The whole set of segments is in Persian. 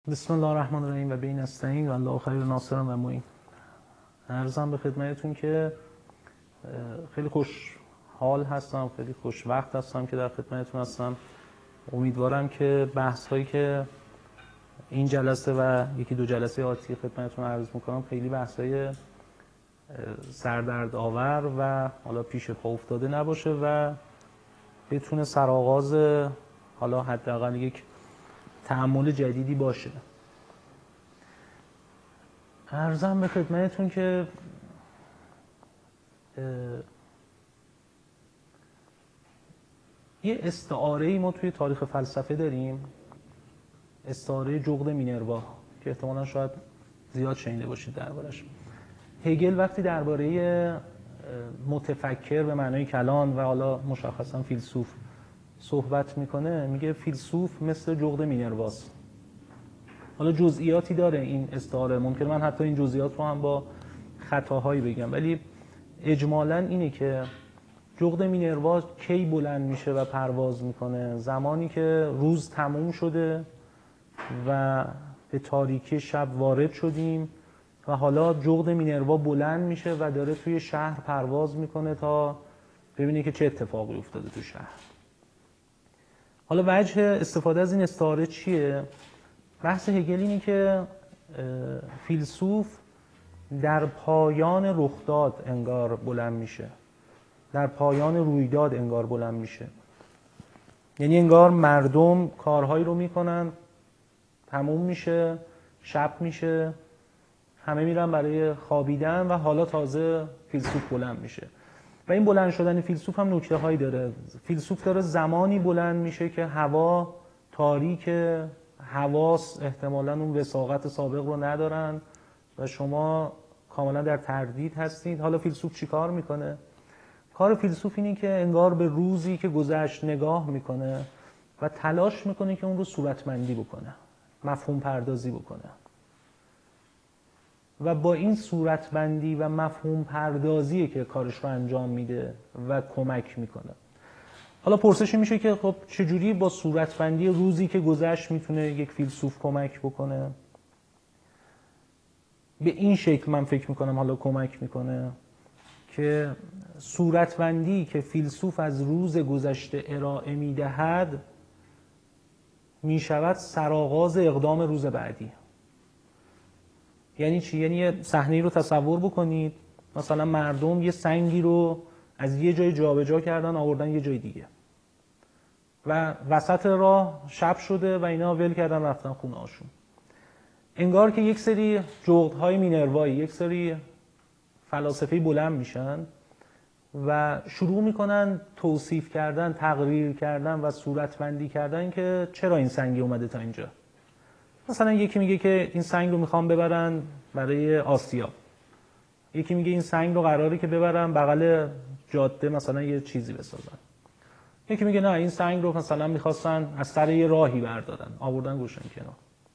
بسم الله الرحمن الرحیم و به این نستعین و الله خیر ناصر و معین. عرضم به خدمتتون که خیلی خوشحال هستم، خیلی خوش وقت هستم که در خدمتتون هستم. امیدوارم که بحث هایی که این جلسه و یکی دو جلسه آتی خدمتتون عرض میکنم خیلی بحث های سردرد آور و حالا پیش پا افتاده نباشه و بتونه سرآغاز حالا حداقل یک تأمل جدیدی باشه. عرضم به خدمتتون که یه استعاره‌ای ما توی تاریخ فلسفه داریم، استعاره جغد مینروا که احتمالاً شاید زیاد شنیده باشید دربارش. هگل وقتی درباره متفکر به معنای کلان و حالا مشخصاً فیلسوف صحبت میکنه، میگه فیلسوف مثل جغد مینرواست. حالا جزئیاتی داره این استعاره، ممکنه من حتی این جزئیات رو هم با خطاهایی بگم، ولی اجمالاً اینه که جغد مینروا کی بلند میشه و پرواز میکنه؟ زمانی که روز تموم شده و به تاریکی شب وارد شدیم و حالا جغد مینروا بلند میشه و داره توی شهر پرواز میکنه تا ببینه که چه اتفاقی افتاده تو شهر. حالا وجه استفاده از این استعاره چیه؟ بحث هگل اینه که فیلسوف در پایان رخداد انگار بلند میشه، در پایان رویداد انگار بلند میشه. یعنی انگار مردم کارهایی رو میکنن، تموم میشه، شب میشه، همه میرن برای خوابیدن و حالا تازه فیلسوف بلند میشه. و این بلند شدن فیلسوف هم نکته هایی داره. فیلسوف داره زمانی بلند میشه که هوا تاریک، حواس احتمالاً اون وساقت سابق رو ندارن و شما کاملا در تردید هستید. حالا فیلسوف چی کار میکنه؟ کار فیلسوف اینه که انگار به روزی که گذشت نگاه میکنه و تلاش میکنه که اون رو صورتمندی بکنه، مفهوم پردازی بکنه و با این صورتبندی و مفهوم پردازیه که کارش رو انجام میده و کمک میکنه. حالا پرسش میشه که خب چجوری با صورتبندی روزی که گذشت میتونه یک فیلسوف کمک بکنه؟ به این شکل من فکر میکنم حالا کمک میکنه که صورتبندی که فیلسوف از روز گذشته ارائه میدهد میشود سرآغاز اقدام روز بعدی. یعنی چی؟ یعنی یه صحنه‌ای رو تصور بکنید، مثلا مردم یه سنگی رو از یه جای جابجا کردن آوردن یه جای دیگه و وسط راه شب شده و اینا ول کردن رفتن خونه هاشون. انگار که یک سری جغدهای مینروایی، یک سری فلاسفه بلند میشن و شروع میکنن توصیف کردن، تقریر کردن و صورتبندی کردن که چرا این سنگی اومده تا اینجا. مثلا یکی میگه که این سنگ رو میخوام ببرن برای آسیا، یکی میگه این سنگ رو قراره که ببرن بغل جاده مثلا یه چیزی بسازن، یکی میگه نه این سنگ رو مثلا میخواستن از سر یه راهی بردارن آوردن گوشن کنار.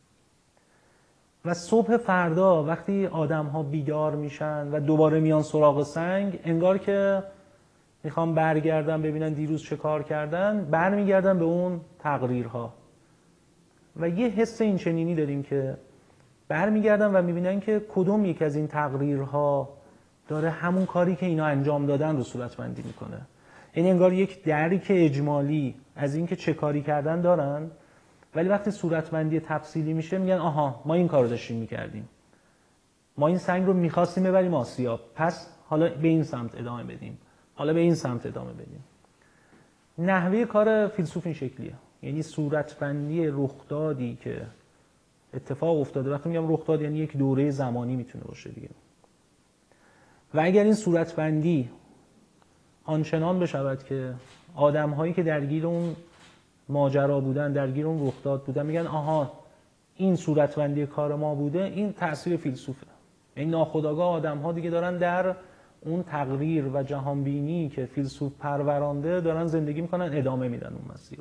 و صبح فردا وقتی آدم ها بیدار میشن و دوباره میان سراغ سنگ، انگار که میخوام برگردن ببینن دیروز چه کار کردن، برمیگردن به اون تقریرها و یه حس این چنینی داریم که برمیگردن و میبینن که کدوم یک از این تقریرها داره همون کاری که اینا انجام دادن رو صورتبندی میکنه. یعنی انگار یک درک اجمالی از این که چه کاری کردن دارن، ولی وقتی صورتبندی تفصیلی میشه میگن آها ما این کارو داشتیم میکردیم، ما این سنگ رو میخواستیم ببریم آسیا، پس حالا به این سمت ادامه بدیم، حالا به این سمت ادامه بدیم. نحوه کار فیلسوف این شکلیه. یعنی صورتبندی رخدادی که اتفاق افتاده، وقتی میگم رخداد یعنی یک دوره زمانی میتونه باشه دیگه، و اگر این صورتبندی آنچنان بشود که آدم‌هایی که درگیر اون ماجرا بودن، درگیر اون رخداد بودن، میگن آها این صورتبندی کار ما بوده، این تأثیر فیلسوفه. این ناخودآگاه آدم‌ها دیگه دارن در اون تقریر و جهانبینی که فیلسوف پرورانده دارن زندگی میکنن، ادامه میدن اون مسیر رو.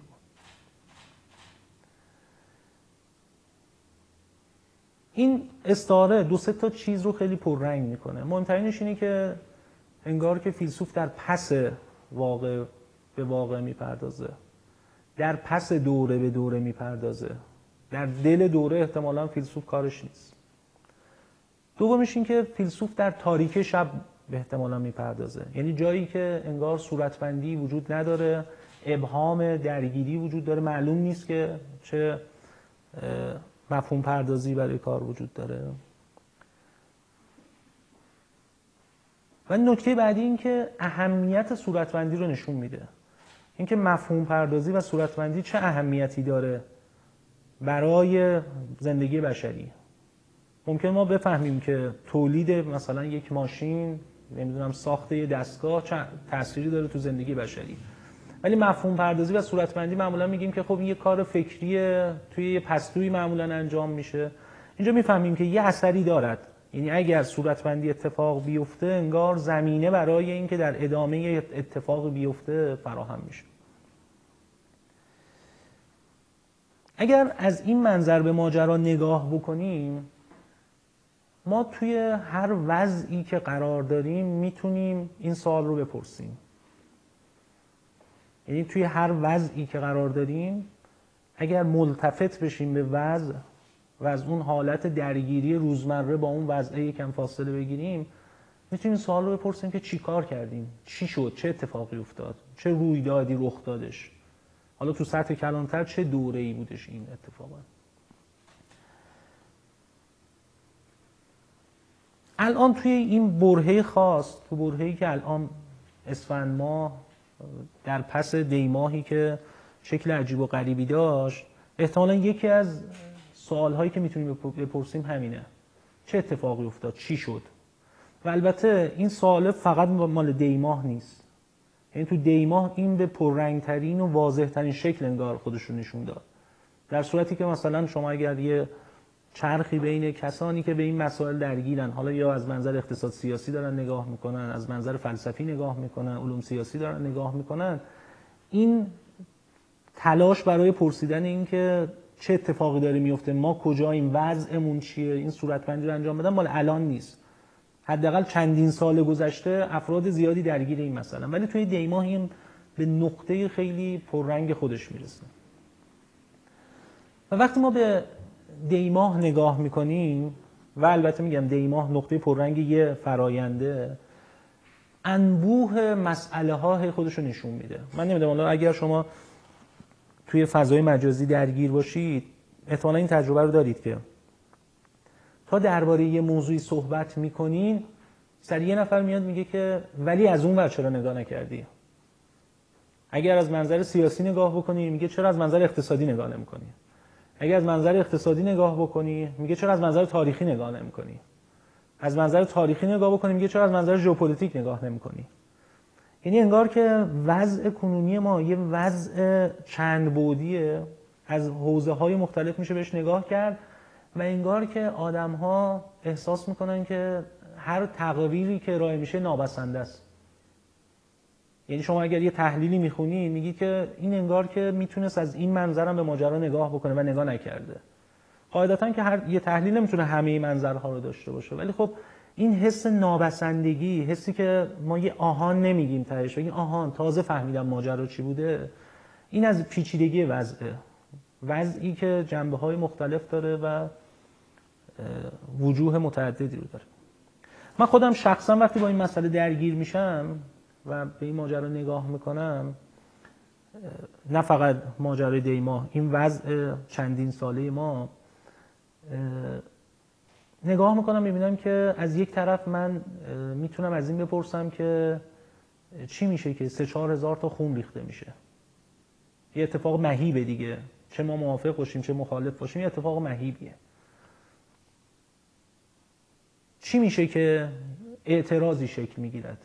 این استعاره دو سه تا چیز رو خیلی پررنگ میکنه. مهمترینش اینه که انگار که فیلسوف در پس واقع به واقع میپردازه، در پس دوره به دوره میپردازه، در دل دوره احتمالاً فیلسوف کارش نیست. دومش این که فیلسوف در تاریکی شب به احتمالاً میپردازه، یعنی جایی که انگار صورتبندی وجود نداره، ابهام درگیری وجود داره، معلوم نیست که چه مفهوم پردازی برای کار وجود داره. و نکته بعدی این که اهمیت صورتبندی رو نشون میده، اینکه مفهوم پردازی و صورتبندی چه اهمیتی داره برای زندگی بشری. ممکن ما بفهمیم که تولید مثلا یک ماشین، نمیدونم ساخت یه دستگاه چه تأثیری داره تو زندگی بشری، ولی مفهوم پردازی و صورتبندی معمولا میگیم که خب این یه کار فکریه، توی یه پستویی معمولا انجام میشه. اینجا میفهمیم که یه اثری دارد، یعنی اگر صورتبندی اتفاق بیفته انگار زمینه برای این که در ادامه اتفاق بیفته فراهم میشه. اگر از این منظر به ماجرا نگاه بکنیم، ما توی هر وضعی که قرار داریم میتونیم این سوال رو بپرسیم. یعنی توی هر وضعی که قرار داریم اگر ملتفت بشیم به وضع و از اون حالت درگیری روزمره با اون وضع یکم فاصله بگیریم، میتونیم سوال رو بپرسیم که چی کار کردیم، چی شد، چه اتفاقی افتاد، چه رویدادی رخ دادش، حالا تو سطح کلانتر چه دوره‌ای بودش این اتفاقا. الان توی این برهه خاص، تو برهه‌ای که الان اسفند ماه در پس دی ماهی که شکل عجیب و غریبی داشت، احتمالاً یکی از سوال‌هایی که میتونیم بپرسیم همینه: چه اتفاقی افتاد، چی شد؟ و البته این سوال فقط مال دی ماه نیست، یعنی تو دی ماه این به پررنگ‌ترین و واضح‌ترین شکل انگار خودش رو نشون داد، در صورتی که مثلا شما اگر یه چرخی بین کسانی که به این مسائل درگیرن، حالا یا از منظر اقتصاد سیاسی دارن نگاه میکنن، از منظر فلسفی نگاه میکنن، علوم سیاسی دارن نگاه میکنن، این تلاش برای پرسیدن این که چه اتفاقی داره میفته، ما کجاییم، وضعمون چیه، این صورتبندی رو انجام بدن مال الان نیست. حداقل چندین سال گذشته افراد زیادی درگیر این مسئله، ولی توی دی ماه این به نقطه خیلی پررنگ خودش میرسه. و وقتی ما به دی ماه نگاه میکنیم، و البته میگم دی ماه نقطه پررنگ یه فراینده، انبوه مسئله ها خودش رو نشون میده. من نمیدونم اگر شما توی فضای مجازی درگیر باشید احتمالا این تجربه رو دارید که تا درباره یه موضوعی صحبت میکنین سریع یه نفر میاد میگه که ولی از اون ور چرا نگاه نکردی؟ اگر از منظر سیاسی نگاه بکنی میگه چرا از منظر اقتصادی نگاه نمیکنی؟ اگر از منظر اقتصادی نگاه بکنی میگه چرا از منظر تاریخی نگاه نمیکنی؟ از منظر تاریخی نگاه بکنی میگه چرا از منظر ژئوپلیتیک نگاه نمیکنی؟ یعنی انگار که وضع کنونی ما یه وضع چند بعدیه، از حوزه‌های مختلف میشه بهش نگاه کرد و انگار که آدم‌ها احساس میکنن که هر تغییری که ارائه میشه نابسنده است. یعنی شما اگر یه تحلیلی میخونی میگی که این انگار که میتونست از این منظرم به ماجرا نگاه بکنه و نگاه نکرده. قاعدتاً که هر یه تحلیل نمیتونه همه منظرها رو داشته باشه، ولی خب این حس نابسندگی، حسی که ما یه آهان نمیگیم تهش، بگیم آهان تازه فهمیدم ماجرا چی بوده، این از پیچیدگی وضعی که جنبه‌های مختلف داره و وجوه متعددی رو داره. من خودم شخصا وقتی با این مسئله درگیر میشم و به این ماجرا نگاه میکنم، نه فقط ماجرای دی ماه، این وضع چندین ساله ما نگاه میکنم میبینم که از یک طرف من میتونم از این بپرسم که چی میشه که 3-4 هزار تا خون ریخته میشه. یه اتفاق مهیبه دیگه، چه ما موافق باشیم چه مخالف باشیم، یه اتفاق مهیبیه. چی میشه که اعتراضی شکل میگیرد؟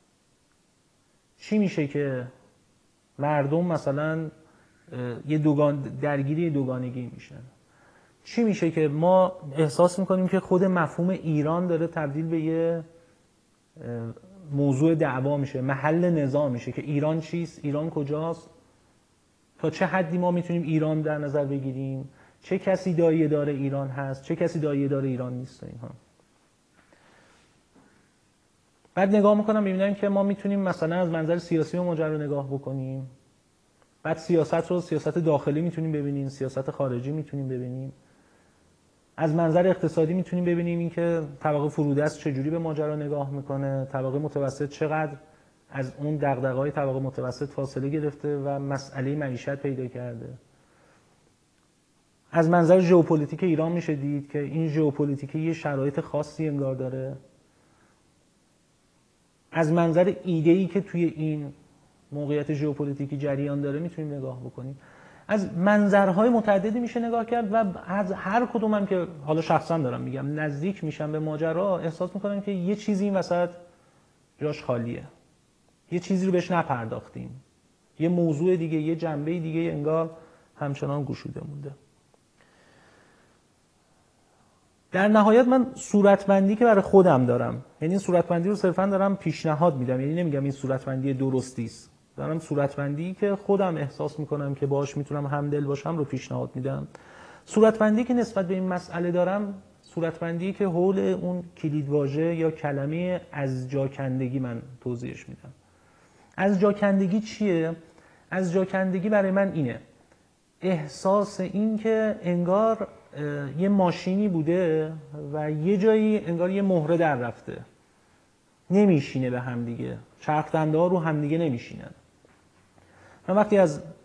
چی میشه که مردم مثلا یه درگیری دوگانگی میشن؟ چی میشه که ما احساس میکنیم که خود مفهوم ایران داره تبدیل به یه موضوع دعوا میشه، محل نزاع میشه که ایران چیست، ایران کجاست، تا چه حدی ما میتونیم ایران در نظر بگیریم، چه کسی دایه دار ایران هست، چه کسی دایه دار ایران نیست. اینها بعد نگاه میکنم میبینم که ما میتونیم مثلا از منظر سیاسی و ماجرا نگاه بکنیم، بعد سیاست رو سیاست داخلی میتونیم ببینیم، سیاست خارجی میتونیم ببینیم. از منظر اقتصادی میتونیم ببینیم اینکه طبقه فرودست چجوری به ماجرا نگاه میکنه، طبقه متوسط چقدر از اون دغدغه‌های طبقه متوسط فاصله گرفته و مسئله معیشت پیدا کرده. از منظر ژئوپلیتیک ایران میشه دید که این ژئوپلیتیک یه شرایط خاصی انگار داره. از منظر ایده‌ای که توی این موقعیت ژئوپلیتیکی جریان داره میتونیم نگاه بکنیم. از منظرهای متعددی میشه نگاه کرد و از هر کدومم که حالا شخصا دارم میگم نزدیک میشم به ماجرا، احساس میکنم که یه چیزی این وسط جاش خالیه، یه چیزی رو بهش نپرداختیم، یه موضوع دیگه، یه جنبه دیگه انگار همچنان گشوده مونده. در نهایت من صورتبندی که برای خودم دارم، یعنی صورتبندی رو صرفا دارم پیشنهاد میدم، یعنی نمیگم این صورتبندی درستی است، دارم صورتبندی که خودم احساس میکنم که باهاش میتونم همدل باشم رو پیشنهاد میدم. صورتبندی که نسبت به این مسئله دارم، صورتبندی که حول اون کلیدواژه یا کلمه از جاکندگی من توضیحش میدم. از جاکندگی چیه؟ از جاکندگی برای من اینه: احساس این که انگار یه ماشینی بوده و یه جایی انگار یه مهره در رفته، نمیشینه به هم دیگه، چرخدنده‌ها رو هم دیگه نمیشینن. من وقتی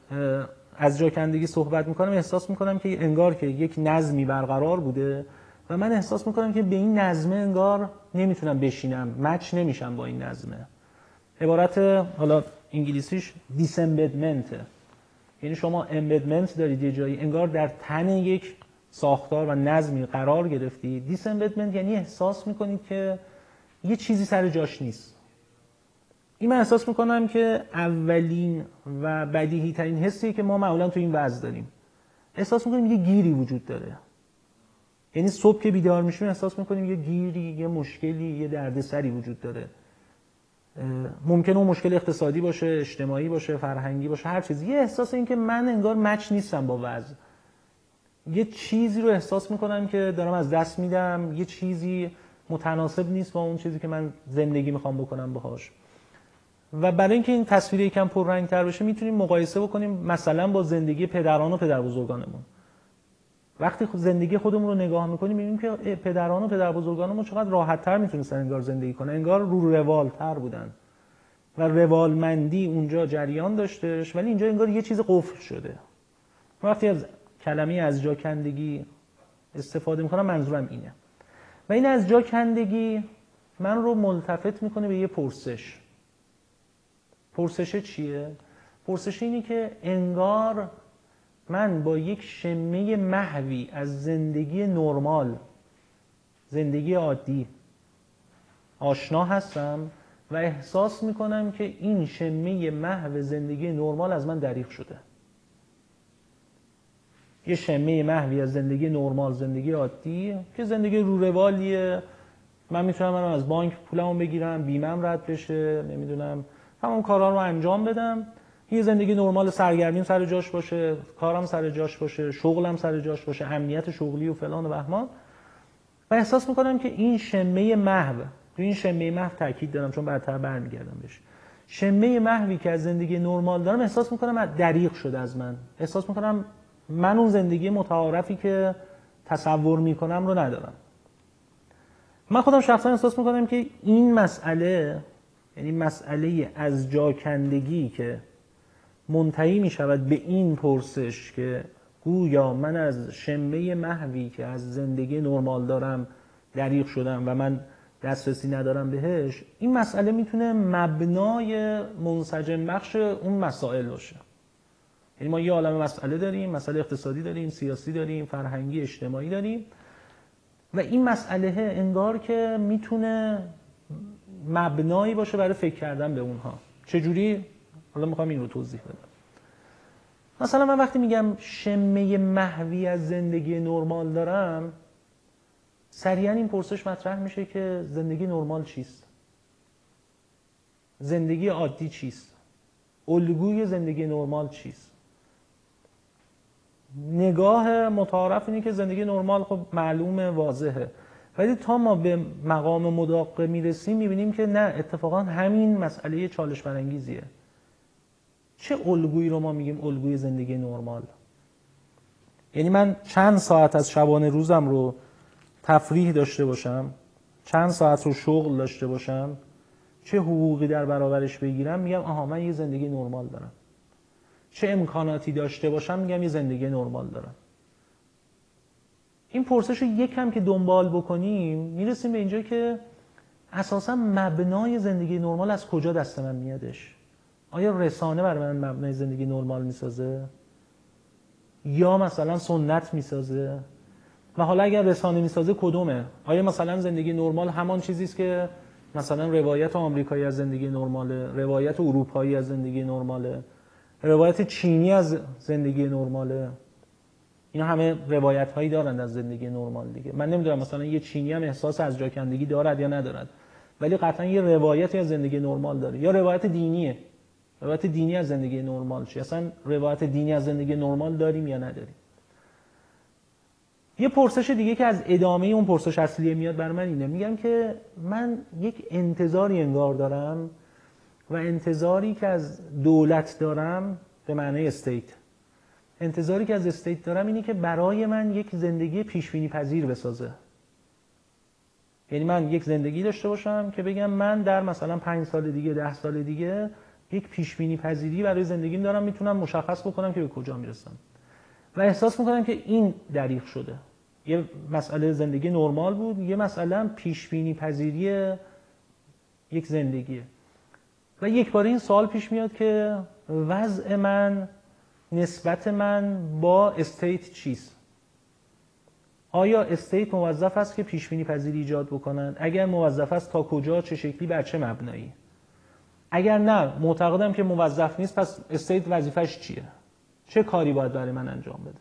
از جاکندگی صحبت میکنم احساس میکنم که انگار که یک نظمی برقرار بوده و من احساس میکنم که به این نظمه انگار نمیتونم بشینم، مچ نمیشم با این نظمه. عبارت حالا انگلیسیش دیسمبدمنته، یعنی شما امبدمنت دارید یه جایی، انگار در تن یک ساختار و نظمی قرار گرفتی. دیسمبدمنت یعنی احساس میکنید که یه چیزی سر جاش نیست. این من احساس میکنم که اولین و بدیهی ترین حسی که ما معمولا تو این وضع داریم. احساس میکنیم یه گیری وجود داره. یعنی صبح که بیدار میشیم احساس میکنیم یه گیری، یه مشکلی، یه دردسری وجود داره. ممکنه اون مشکل اقتصادی باشه، اجتماعی باشه، فرهنگی باشه، هر چیزی. یه احساس این که من انگار مچ نیستم با وضع. یه چیزی رو احساس میکنم که دارم از دست میدم، یه چیزی متناسب نیست با اون چیزی که من زندگی میخوام بکنم باهاش. و برای اینکه این تصویر یکم پررنگ‌تر بشه میتونیم مقایسه بکنیم مثلا با زندگی پدران و پدربزرگانمون. وقتی زندگی خودمون رو نگاه میکنیم میبینیم که پدران و پدربزرگانمون چقدر راحت‌تر میتونستن انگار زندگی کنن، انگار رو روال‌تر بودن و روالمندی اونجا جریان داشتش، ولی اینجا انگار یه چیز قفل شده. وقتی از کلمه از جاکندگی استفاده میکنم منظورم اینه. و این از جاکندگی من رو ملتفت میکنه به یه پرسش. پرسش چیه؟ پرسش اینی که انگار من با یک شمه محوی از زندگی نرمال، زندگی عادی آشنا هستم و احساس میکنم که این شمه محو زندگی نرمال از من دریغ شده. یه شمه محوی از زندگی نرمال، زندگی عادی که زندگی رو روالیه، من میتونم از بانک پولمو بگیرم، بیمه‌ام رد بشه، نمیدونم تمام کارا رو انجام بدم، یه زندگی نرمال، سرگرمیم سر جاش باشه، کارم سر جاش باشه، شغلم سر جاش باشه، امنیت شغلی و فلان و بهمان. و احساس میکنم که این شمه محو، تو این شمه محو تاکید دارم چون بعدتر برمیگردم بهش، شمه محوی که از زندگی نرمال دارم احساس میکنم دریغ شده از من. احساس میکنم من اون زندگی متعارفی که تصور میکنم رو ندارم. من خودم شخصا احساس میکنم که این مسئله، یعنی مسئله از جاکندگی که منتهی میشود به این پرسش که گویا من از شمه محوی که از زندگی نرمال دارم دریغ شدم و من دسترسی ندارم بهش، این مسئله میتونه مبنای منسجم بخش اون مسائل باشه. یعنی ما یه عالم مسئله داریم، مسئله اقتصادی داریم، سیاسی داریم، فرهنگی، اجتماعی داریم و این مسئله انگار که میتونه مبنایی باشه برای فکر کردن به اونها. چجوری؟ حالا میخوام این رو توضیح بدم. مثلا من وقتی میگم شمه محوی از زندگی نرمال دارم، سریعا این پرسش مطرح میشه که زندگی نرمال چیست؟ زندگی عادی چیست؟ الگوی زندگی نرمال چیست؟ نگاه متعارف اینه که زندگی نرمال خب معلومه، واضحه، ولی تا ما به مقام مداقه میرسیم میبینیم که نه، اتفاقا همین مسئله چالش برانگیزیه. چه الگویی رو ما میگیم الگوی زندگی نرمال؟ یعنی من چند ساعت از شبانه روزم رو تفریح داشته باشم، چند ساعت رو شغل داشته باشم، چه حقوقی در برابرش بگیرم، میگم آها من یه زندگی نرمال دارم. چه امکاناتی داشته باشم، میگم یه زندگی نرمال دارم. این پرسش رو یکم که دنبال بکنیم میرسیم به اینجا که اساسا مبنای زندگی نرمال از کجا دست من میادش؟ آیا رسانه برای من مبنای زندگی نرمال میسازه؟ یا مثلا سنت میسازه؟ و حالا اگر رسانه میسازه کدومه؟ آیا مثلا زندگی نرمال همان چیزی است که مثلا روایت آمریکایی از زندگی نرماله، روایت اروپایی از زندگی نرماله، روایت چینی از زندگی نرماله؟ اینا همه روایت هایی دارند از زندگی نرمال دیگه. من نمیدونم مثلا یه چینی هم احساس از جا کندگی دارد یا ندارد، ولی قطعا یه روایتی از زندگی نرمال داره. یا روایت دینیه، روایت دینی از زندگی نرمال چیه؟ اصلا روایت دینی از زندگی نرمال داریم یا نداریم؟ یه پرسش دیگه که از ادامه اون پرسش اصلیه میاد بر من اینه، میگم که من یک انتظاری انگار دارم و انتظاری که از دولت دارم به معنی استیت، انتظاری که از استیت دارم اینه که برای من یک زندگی پیش بینی پذیر بسازه. یعنی من یک زندگی داشته باشم که بگم من در مثلا 5 سال دیگه 10 سال دیگه یک پیش بینی پذیری برای زندگیم دارم، میتونم مشخص بکنم که به کجا میرسم و احساس میکنم که این دریغ شده. یه مسئله زندگی نرمال بود، یه مسئله پیش بینی پذیری یک زندگیه. و یک بار این سوال پیش میاد که وضع من، نسبت من با استیت چیست؟ آیا استیت موظف است که پیش بینی پذیری ایجاد بکنن؟ اگر موظف است تا کجا، چه شکلی، بر چه مبنایی؟ اگر نه معتقدم که موظف نیست، پس استیت وظیفش چیه؟ چه کاری باید برای من انجام بده؟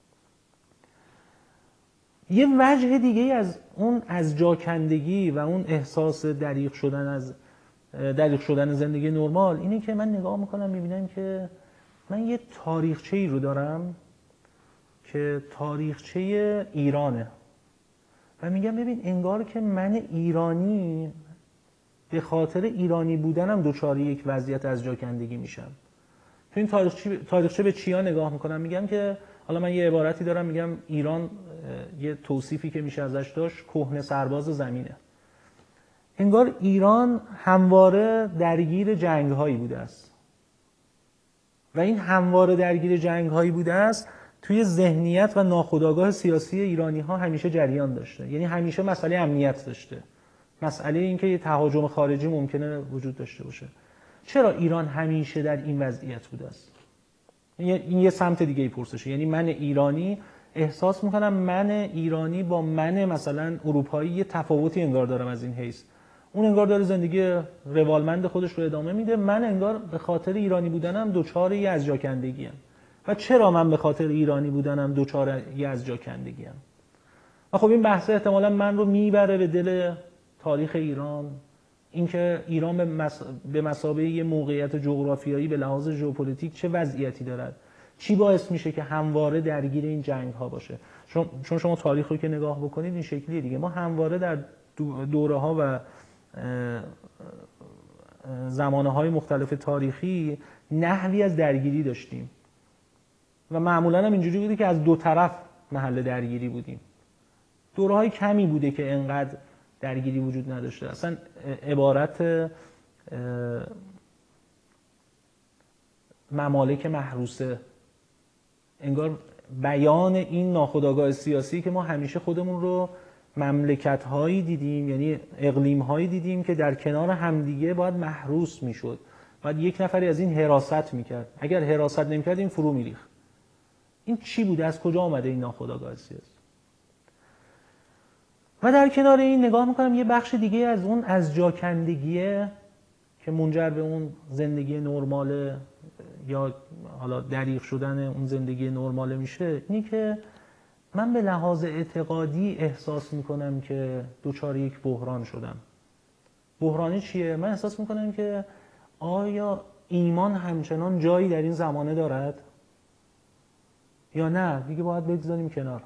یه وجه دیگه از اون از جاکندگی و اون احساس دریغ شدن زندگی نرمال اینه که من نگاه میکنم میبینم که من یه تاریخچه‌ای رو دارم که تاریخچه ایرانه و میگم ببین انگار که من ایرانی به خاطر ایرانی بودنم دچار یک وضعیت از جاکندگی میشم. تو این تاریخچه به چیا نگاه میکنم؟ میگم که حالا من یه عبارتی دارم میگم ایران، یه توصیفی که میشه ازش داشت، کهنه سرباز زمینه. انگار ایران همواره درگیر جنگ‌هایی بوده است و این همواره درگیر جنگ‌هایی بوده است توی ذهنیت و ناخودآگاه سیاسی ایرانی‌ها همیشه جریان داشته. یعنی همیشه مسئله امنیت داشته، مسئله این که یه تهاجم خارجی ممکنه وجود داشته باشه. چرا ایران همیشه در این وضعیت بوده است؟ این یه سمت دیگه ای پرسشه. یعنی من ایرانی احساس میکنم من ایرانی با من مثلا اروپایی یه تفاوتی انگار دارم از این حیث. اون انگار داره زندگی روالمند خودش رو ادامه میده، من انگار به خاطر ایرانی بودنم دچار یه از جاکندگی ام. و چرا من به خاطر ایرانی بودنم دچار یه از جاکندگی ام؟ و خب این بحث احتمالاً من رو میبره به دل تاریخ ایران، اینکه ایران به مثابه یه موقعیت جغرافیایی به لحاظ ژئوپلیتیک چه وضعیتی دارد، چی باعث میشه که همواره درگیر این جنگ ها باشه. چون شما تاریخ رو که نگاه بکنید این شکلیه دیگه. ما همواره در دوره ها و زمانه های مختلف تاریخی نحوی از درگیری داشتیم و معمولا هم اینجوری بوده که از دو طرف محل درگیری بودیم. دوره های کمی بوده که انقدر درگیری وجود نداشته. اصلا عبارت ممالک محروسه انگار بیان این ناخودآگاه سیاسی که ما همیشه خودمون رو مملکت‌هایی دیدیم، یعنی اقلیم‌هایی دیدیم که در کنار همدیگه باید محروس میشد، باید یک نفری از این حراست میکرد، اگر حراست نمیکرد این فرو میریخت. این چی بوده؟ از کجا آمده این ناخودآگاه سیاسی؟ و در کنار این نگاه میکنم یه بخش دیگه از اون از جاکندگیه که منجر به اون زندگی نرمال یا حالا دریغ شدن اون زندگی نرمال میشه، اینی که من به لحاظ اعتقادی احساس میکنم که دوچار یک بحران شدم. بحرانی چیه؟ من احساس میکنم که آیا ایمان همچنان جایی در این زمانه دارد یا نه دیگه باید بگذاریم کنار.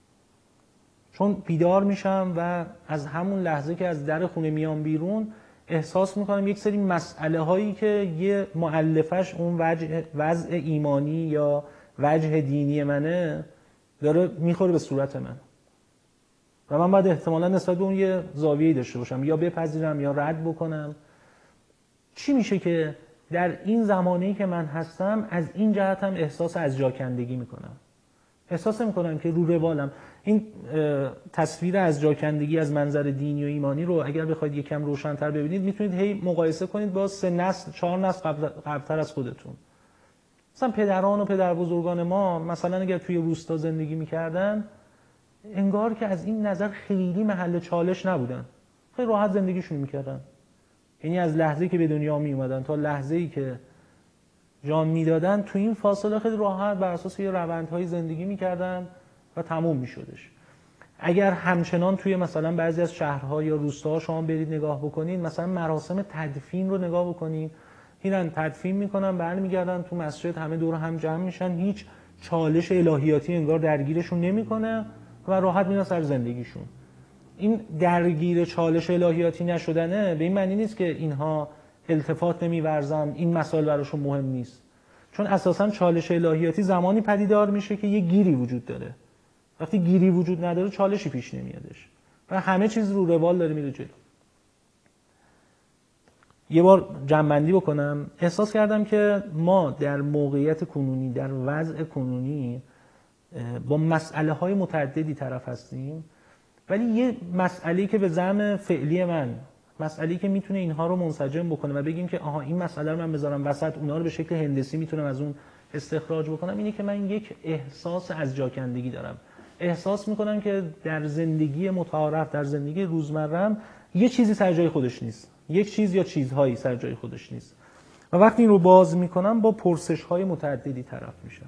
چون بیدار میشم و از همون لحظه که از در خونه میام بیرون احساس میکنم یک سری مسئله هایی که یه مؤلفش اون وضع ایمانی یا وجه دینی منه داره میخوره به صورت من و من باید احتمالا نسبت به اون یه زاویه‌ای داشته باشم، یا بپذیرم یا رد بکنم. چی میشه که در این زمانه‌ای که من هستم از این جهت هم احساس از جاکندگی میکنم، احساس میکنم که رو روالم. این تصویر از جاکندگی از منظر دینی و ایمانی رو اگر بخواید یکم روشن‌تر ببینید میتونید هی مقایسه کنید با 3 نسل 4 نسل قبل‌تر از خودتون. مثلا پدران و پدربزرگان ما مثلا اگر توی روستا زندگی میکردن انگار که از این نظر خیلی محل چالش نبودن، خیلی راحت زندگیشون میکردن. یعنی از لحظه‌ای که به دنیا می اومدن تا لحظه‌ای که جان میدادن تو این فاصله خیلی راحت بر اساس یه روندهای زندگی میکردن و تموم میشدش. اگر همچنان توی مثلا بعضی از شهرها یا روستاها شما برید نگاه بکنید، مثلا مراسم تدفین رو نگاه بکنید، میرن تدفین میکنن برمیگردن تو مسجد همه دور هم جمع میشن، هیچ چالش الهیاتی انگار درگیرشون نمیکنه و راحت میرن سر زندگیشون. این درگیر چالش الهیاتی نشدنه به این معنی نیست که اینها التفات نمیورزن، این مسائل براشون مهم نیست، چون اساسا چالش الهیاتی زمانی پدیدار میشه که یه گیری وجود داره. وقتی گیری وجود نداره چالشی پیش نمیادش و همه چیز رو روال داره میره جلو. یه بار جمع‌بندی بکنم، احساس کردم که ما در موقعیت کنونی، در وضع کنونی با مسئله های متعددی طرف هستیم، ولی یه مسئله‌ای که به زعم فعلی من، مسئله‌ای که میتونه اینها رو منسجم بکنه و بگیم که آها این مسئله رو من بذارم وسط، اونا رو به شکل هندسی میتونم از اون استخراج بکنم، اینه که من یک احساس از جاکندگی دارم. احساس میکنم که در زندگی متعارف، در زندگی روزمره‌ام یه چیزی سر جای خودش نیست، یک چیز یا چیزهایی سر جای خودش نیست و وقتی این رو باز میکنم با پرسش‌های متعددی طرف میشم.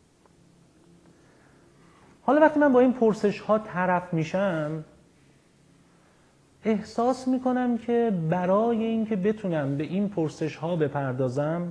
حالا وقتی من با این پرسش‌ها طرف میشم احساس میکنم که برای اینکه بتونم به این پرسش‌ها بپردازم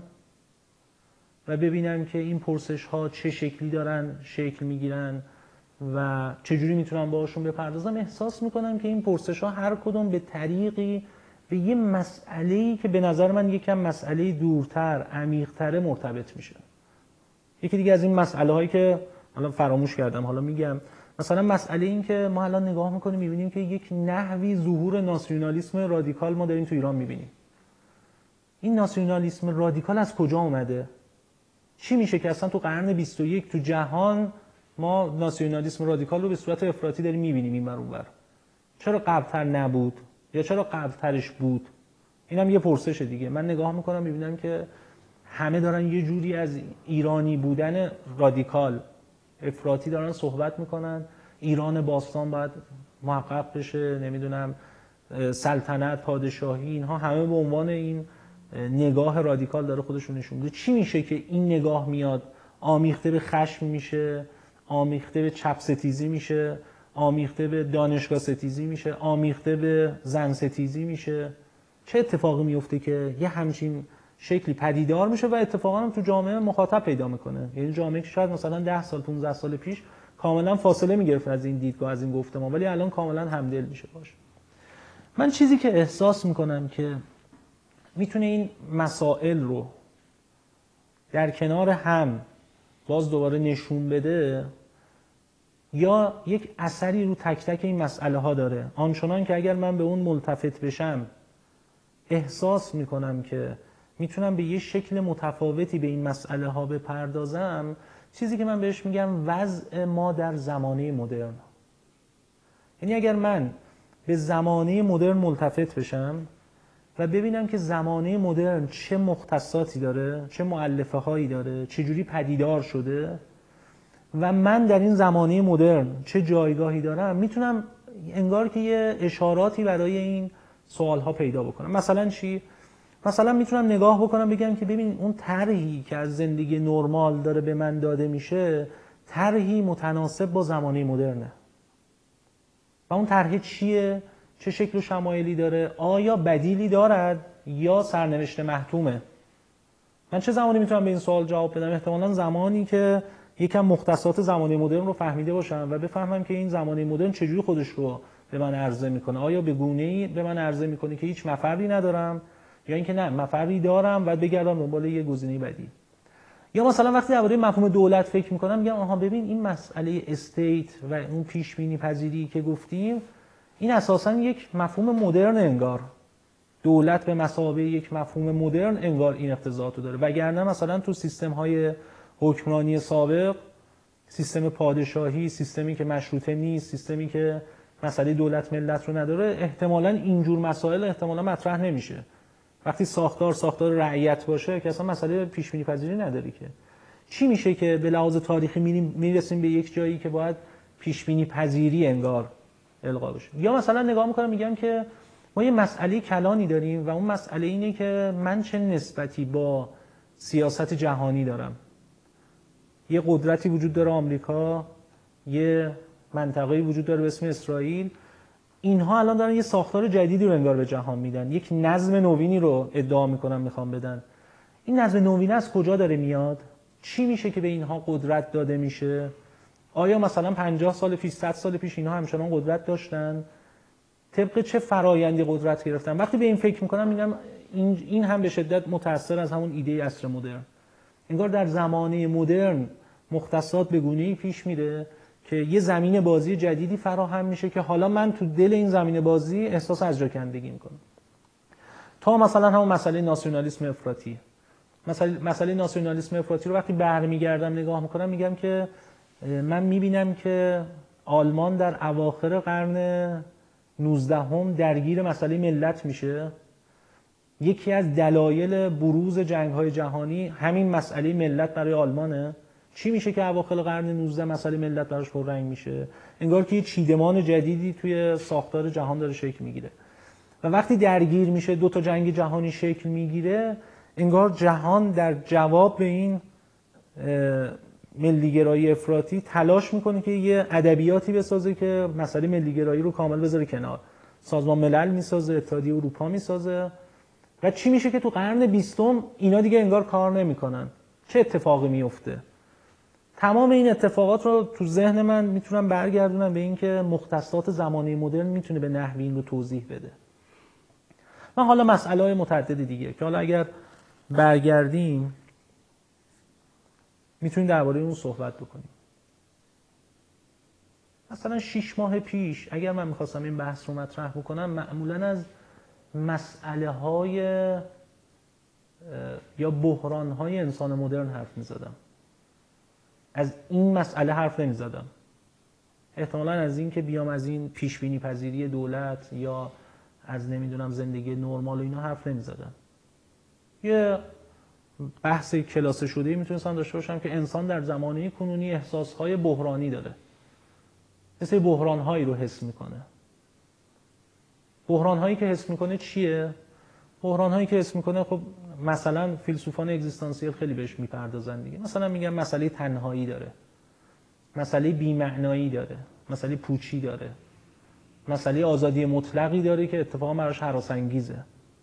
و ببینم که این پرسش‌ها چه شکلی دارن شکل میگیرن و چجوری میتونم باهاشون بپردازم، احساس میکنم که این پرسش‌ها هر کدوم به طریقی به یه مسئله‌ای که به نظر من یکم مسئله دورتر، عمیق‌تر مرتبط میشه. یکی دیگه از این مسئله‌هایی که حالا فراموش کردم حالا میگم، مثلا مسئله این که ما الان نگاه میکنیم میبینیم که یک نحوی ظهور ناسیونالیسم رادیکال ما داریم تو ایران میبینیم. این ناسیونالیسم رادیکال از کجا اومده؟ چی میشه که اصلا تو قرن 21 تو جهان ما ناسیونالیسم رادیکال رو به صورت افراطی داریم میبینیم این ور اون ور؟ چرا قبل‌تر نبود یا چرا قبل‌ترش بود؟ اینم یه پرسش دیگه. من نگاه میکنم میبینم که همه دارن یه جوری از ایرانی بودن رادیکال افراطی دارن صحبت میکنن، ایران باستان باید محقق بشه، نمیدونم سلطنت، پادشاهی، اینها همه به عنوان این نگاه رادیکال داره خودشون نشون میده. چی میشه که این نگاه میاد آمیخته به خشم میشه، آمیخته به چپ ستیزی میشه، آمیخته به دانشگاه ستیزی میشه، آمیخته به زن ستیزی میشه؟ چه اتفاقی میفته که یه همچین شکلی پدیدار میشه و اتفاقا هم تو جامعه مخاطب پیدا میکنه؟ یعنی جامعه که شاید مثلا 10 سال 15 سال پیش کاملا فاصله میگرفت از این دیدگاه، از این گفتمان، ولی الان کاملا همدل میشه باشه. من چیزی که احساس میکنم که میتونه این مسائل رو در کنار هم باز دوباره نشون بده یا یک اثری رو تک تک این مسئله ها داره، آنچنان که اگر من به اون ملتفت بشم احساس میکنم که میتونم به یه شکل متفاوتی به این مسئله ها بپردازم، چیزی که من بهش میگم وضع ما در زمانه مدرن. یعنی اگر من به زمانه مدرن ملتفت بشم و ببینم که زمانه مدرن چه مختصاتی داره، چه مؤلفه هایی داره، چه جوری پدیدار شده و من در این زمانه مدرن چه جایگاهی دارم، میتونم انگار که یه اشاراتی برای این سوال ها پیدا بکنم. مثلا چی؟ مثلا میتونم نگاه بکنم بگم که ببین اون طرحی که از زندگی نرمال داره به من داده میشه طرحی متناسب با زمانه مدرنه و اون طرح چیه؟ چه شکل و شمایلی داره؟ آیا بدیلی دارد یا سرنوشت محتومه؟ من چه زمانی میتونم به این سوال جواب بدم؟ احتمالاً زمانی که یکم مختصات زمانه مدرن رو فهمیده باشم و بفهمم که این زمانه مدرن چجوری خودش رو به من عرضه میکنه؟ آیا به گونه‌ای به من عرضه میکنه که هیچ مفری ندارم، یا اینکه نه مفری دارم و بگردم دنبال یه گزینه بدی؟ یا مثلا وقتی درباره مفهوم دولت فکر میکنم میگم آها ببین این مسئله استیت و اون پیش بینی پذیری که گفتیم این اساساً یک مفهوم مدرن انگار، دولت به مثابه یک مفهوم مدرن انگار این اقتضاعات رو داره، وگرنه مثلا تو سیستم‌های حکمرانی سابق، سیستم پادشاهی، سیستمی که مشروطه نیست، سیستمی که مسئله دولت ملت رو نداره، احتمالاً اینجور مسائل احتمالاً مطرح نمیشه. وقتی ساختار رعیت باشه که اصلا مسئله پیش بینی پذیری نداری که. چی میشه که به لحاظ تاریخی میرسیم به یک جایی که باید پیش بینی پذیری انگار القا بشه؟ یا مثلا نگاه میکنم میگم که ما یه مسئله کلانی داریم و اون مسئله اینه که من چه نسبتی با سیاست جهانی دارم. یه قدرتی وجود داره آمریکا، یه منطقه‌ای وجود داره به اسم اسرائیل، اینها الان دارن یه ساختار جدیدی رو انگار به جهان میدن، یک نظم نوینی رو ادعا میکنن میخوام بدن. این نظم نوینی از کجا داره میاد؟ چی میشه که به اینها قدرت داده میشه؟ آیا مثلا 50 سال پیش 100 سال پیش اینها همچنان قدرت داشتن؟ طبق چه فرایندی قدرت گرفتن؟ وقتی به این فکر میکنم میگم این هم به شدت متأثر از همون ایده عصر مدرن. انگار در زمانه مدرن مختصات به گونه‌ای پیش میره که یه زمین بازی جدیدی فراهم میشه که حالا من تو دل این زمین بازی احساس از جا کندگی میکنم. تا مثلا همون مسئله ناسیونالیسم افراطی، مسئله ناسیونالیسم افراطی رو وقتی برمیگردم نگاه میکنم میگم که من میبینم که آلمان در اواخر قرن 19 درگیر مسئله ملت میشه. یکی از دلایل بروز جنگ‌های جهانی همین مسئله ملت برای آلمانه. چی میشه که اواخر قرن 19 مسئله ملت براش پررنگ میشه؟ انگار که یه چیدمان جدیدی توی ساختار جهان داره شکل میگیره و وقتی درگیر میشه، دو تا جنگ جهانی شکل میگیره، انگار جهان در جواب به این ملیگرایی افراطی تلاش میکنه که یه ادبیاتی بسازه که مسئله ملیگرایی رو کامل بذاره کنار. سازمان ملل میسازه، اتحادیه اروپا میسازه و چی میشه که تو قرن 20 اینا دیگه انگار کار نمیکنن. چه اتفاقی میفته؟ تمام این اتفاقات رو تو ذهن من میتونم برگردونم به این که مختصات زمانه مدرن میتونه به نحوی این رو توضیح بده. من حالا مسئله‌های متعدد دیگه که حالا اگر برگردیم میتونیم درباره اون صحبت بکنیم. مثلا 6 ماه پیش اگر من میخواستم این بحث رو مطرح بکنم، معمولاً از مسئله‌های یا بحران‌های انسان مدرن حرف می‌زدم. از این مسئله حرف نمی‌زدم. احتمالاً از این که بیام از این پیش بینی پذیری دولت یا از نمیدونم زندگی نرمال و اینا حرف نمی‌زدم. یه بحث کلاسه شده‌ای میتونستم داشته باشم که انسان در زمانه کنونی احساس‌های بحرانی داره. مثل بحران‌هایی رو حس می‌کنه. بحران‌هایی که حس می‌کنه چیه؟ بحران‌هایی که حس می‌کنه خب مثلا فیلسوفان اگزیستانسیل خیلی بهش میپردازن دیگه. مثلا میگن مسئله تنهایی داره، مسئله بی‌معنایی داره، مسئله پوچی داره، مسئله آزادی مطلقی داره که اتفاقا براش هراس‌انگیزه،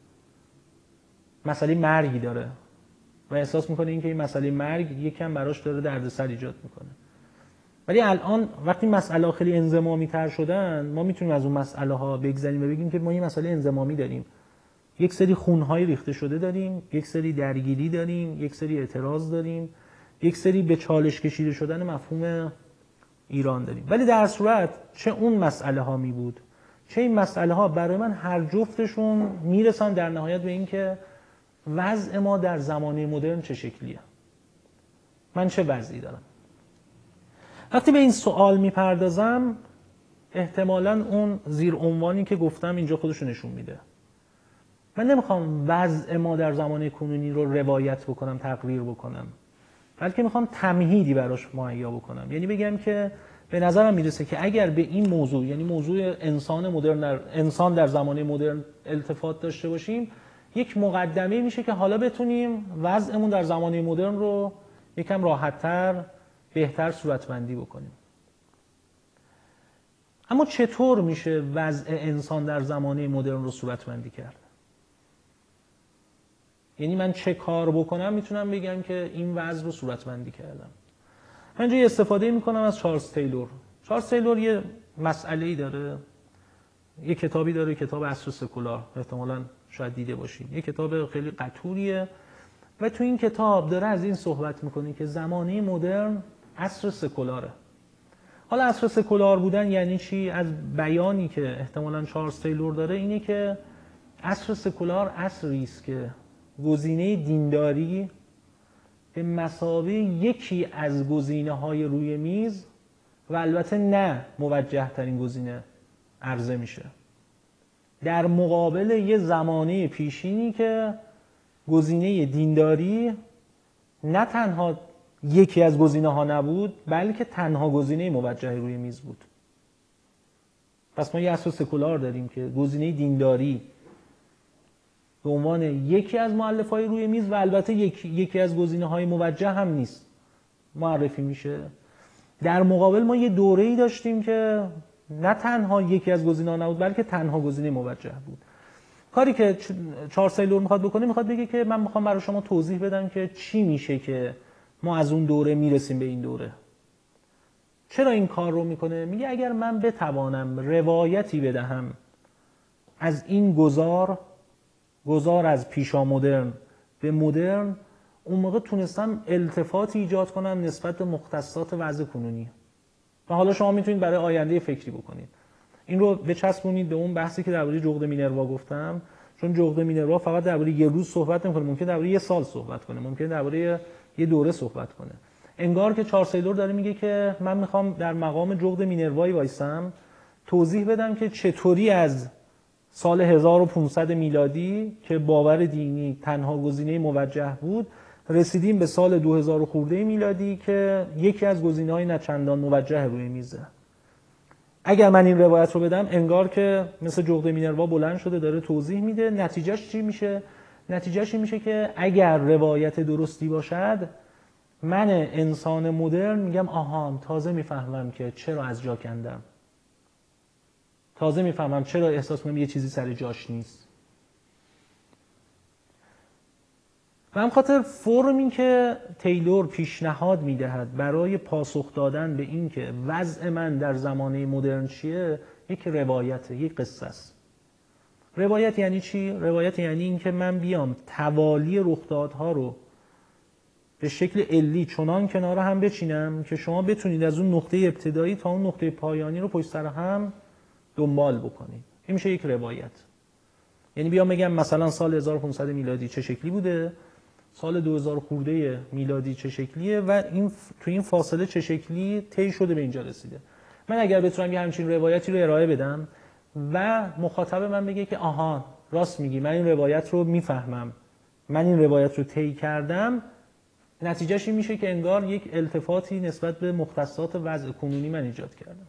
مسئله مرگی داره و احساس میکنه این که این مسئله مرگ یکم براش داره دردسر ایجاد میکنه. ولی الان وقتی مسئله خیلی انضمامی تر شدن، ما میتونیم از اون مسئله ها بگذریم و بگیم که ما یه مسئله انضمامی داریم. یک سری خونهای ریخته شده داریم، یک سری درگیری داریم، یک سری اعتراض داریم، یک سری به چالش کشیده شدن مفهوم ایران داریم. ولی در صورت چه اون مسئله ها می بود، چه این مسئله ها، برای من هر جفتشون میرسن در نهایت به این که وضع ما در زمانه مدرن چه شکلیه، من چه وضعی دارم. وقتی به این سوال میپردازم، احتمالاً اون زیر عنوانی که گفتم اینجا خودشو نشون میده. من نمیخوام وضع ما در زمانه کنونی رو روایت بکنم، تقریر بکنم، بلکه میخوام تمهیدی براش مهیا بکنم. یعنی بگم که به نظرم میرسه که اگر به این موضوع، یعنی موضوع انسان در زمانه مدرن التفات داشته باشیم، یک مقدمه میشه که حالا بتونیم وضعمون در زمانه مدرن رو یکم راحت‌تر، بهتر صورتبندی بکنیم. اما چطور میشه وضع انسان در زمانه مدرن رو صورتبندی کرد؟ یعنی من چه کار بکنم میتونم بگم که این وضع رو صورتبندی کردم؟ من اینجا استفاده میکنم از چارلز تیلور. چارلز تیلور یه مسئله‌ای داره یه کتابی داره، کتاب عصر سکولار، احتمالاً شاید دیده باشید. یه کتاب خیلی قطوریه و تو این کتاب داره از این صحبت میکنه که زمانه مدرن عصر سکولاره. حالا عصر سکولار بودن یعنی چی؟ از بیانی که احتمالاً چارلز تیلور داره اینه که عصر سکولار عصری است که گزینه دینداری به مثابه یکی از گزینه‌های روی میز و البته نه موجه ترین گزینه عرضه میشه، در مقابل یه زمانه پیشینی که گزینه دینداری نه تنها یکی از گزینه‌ها نبود بلکه تنها گزینه موجه روی میز بود. پس ما یه عصر سکولار داریم که گزینه دینداری به عنوان یکی از مؤلفه‌های روی میز و البته یکی از گزینه‌های موجه هم نیست معرفی میشه. در مقابل ما یه دوره‌ای داشتیم که نه تنها یکی از گزینه‌ها نبود بلکه تنها گزینه موجه بود. کاری که چارلز تیلور میخواد بکنه، میخواد بگه که من میخوام برای شما توضیح بدم که چی میشه که ما از اون دوره میرسیم به این دوره. چرا این کار رو میکنه؟ میگه اگر من بتوانم روایتی بدهم از این گذار از پیشا مدرن به مدرن، اون موقع تونستم التفاتی ایجاد کنم نسبت به مختصات وضع کنونی. و حالا شما میتونید برای آینده فکری بکنید. این رو بچسبونید به اون بحثی که درباره جغد مینروا گفتم، چون جغد مینروا فقط درباره یه روز صحبت نمی‌کنه، ممکن درباره یه سال صحبت کنه، ممکن درباره یه دوره صحبت کنه. انگار که چارلز تیلور داره میگه که من میخوام در مقام جغد مینروایی وایسم، توضیح بدم که چطوری از سال 1500 میلادی که باور دینی تنها گزینه موجه بود، رسیدیم به سال 2000 خورده میلادی که یکی از گزینه‌های نچندان موجه روی میزه. اگر من این روایت رو بدم، انگار که مثل جغد مینروا بلند شده داره توضیح میده. نتیجهش چی میشه؟ نتیجهش این میشه که اگر روایت درستی باشد، من انسان مدرن میگم آها، تازه میفهمم که چرا از جا کندم، تازه میفهمم چرا احساس میکنم یه چیزی سر جاش نیست. و هم خاطر فرمی که تیلور پیشنهاد میدهد برای پاسخ دادن به این که وضع من در زمانه مدرن چیه، یک روایته، یک قصه است. روایت یعنی چی؟ روایت یعنی این که من بیام توالی رخدادها رو به شکل علی چنان کنار هم بچینم که شما بتونید از اون نقطه ابتدایی تا اون نقطه پایانی رو پشت سر هم دنبال بکنید. این میشه یک روایت. یعنی بیام بگم مثلا سال 1500 میلادی چه شکلی بوده، سال 2000 خورده میلادی چه شکلیه و تو این فاصله چه شکلی طی شده به اینجا رسیده. من اگر بتونم یه همچین روایتی رو ارائه بدم و مخاطب من بگه که آها راست میگی، من این روایت رو میفهمم، من این روایت رو طی کردم، نتیجهش این میشه که انگار یک التفاتی نسبت به مختصات وضع کنونی من ایجاد کردم.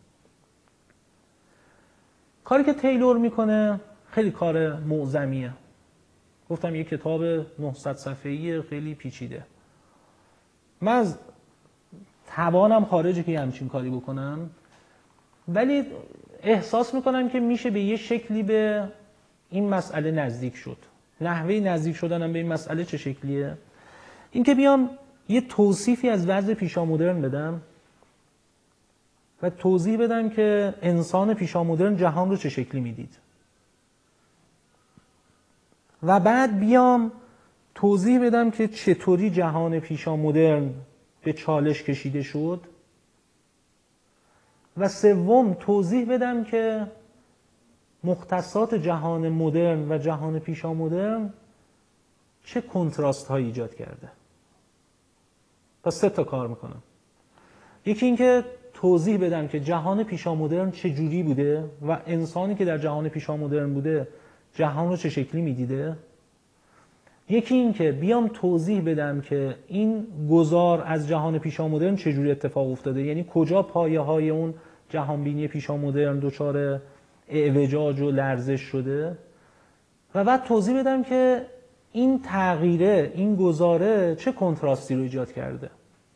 کاری که تیلور میکنه خیلی کار معظمیه. گفتم یک کتاب 900 صفحه‌ای خیلی پیچیده. من از توانم خارجه که همچین کاری بکنم، ولی احساس میکنم که میشه به یه شکلی به این مسئله نزدیک شد. نحوه نزدیک شدنم به این مسئله چه شکلیه؟ این که بیام یه توصیفی از وضع پیشا مدرن بدم و توضیح بدم که انسان پیشا مدرن جهان رو چه شکلی میدید و بعد بیام توضیح بدم که چطوری جهان پیشا مدرن به چالش کشیده شد و سوم توضیح بدم که مختصات جهان مدرن و جهان پیشا مدرن چه کنتراست هایی ایجاد کرده. پس 3 تا کار میکنم. یکی این که توضیح بدم که جهان پیشا مدرن چه جوری بوده و انسانی که در جهان پیشا مدرن بوده جهان رو چه شکلی میدیده. یکی این که بیام توضیح بدم که این گذار از جهان پیشا مدرن چه جوری اتفاق افتاده، یعنی کجا پایه های اون جهان بینی پیشا مدرن دچار اعوجاج و لرزش شده و بعد توضیح بدم که این تغییره، این گذاره چه کنتراستی رو ایجاد کرده.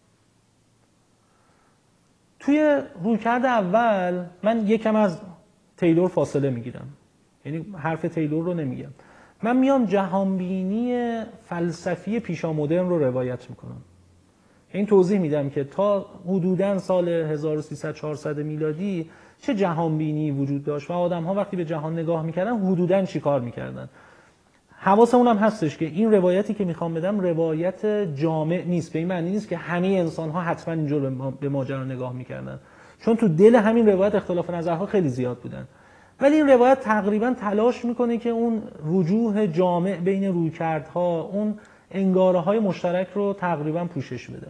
توی رویکرد اول من یکم از تیلور فاصله میگیرم، یعنی حرف تیلور رو نمیگم. من میام جهانبینی فلسفی پیشا مدرن رو روایت میکنم. این توضیح میدم که تا حدوداً سال 1300-400 میلادی چه جهان بینی وجود داشت و آدم‌ها وقتی به جهان نگاه می‌کردن حدوداً چیکار می‌کردن. حواسمون هم هستش که این روایتی که میخوام بدم روایت جامع نیست، به این معنی نیست که همه انسان‌ها حتما اینجور به ماجرا نگاه می‌کردن، چون تو دل همین روایت اختلاف نظرها خیلی زیاد بودن. ولی این روایت تقریبا تلاش میکنه که اون وجوه جامع بین رویکردها، اون انگاره‌های مشترک رو تقریبا پوشش بده.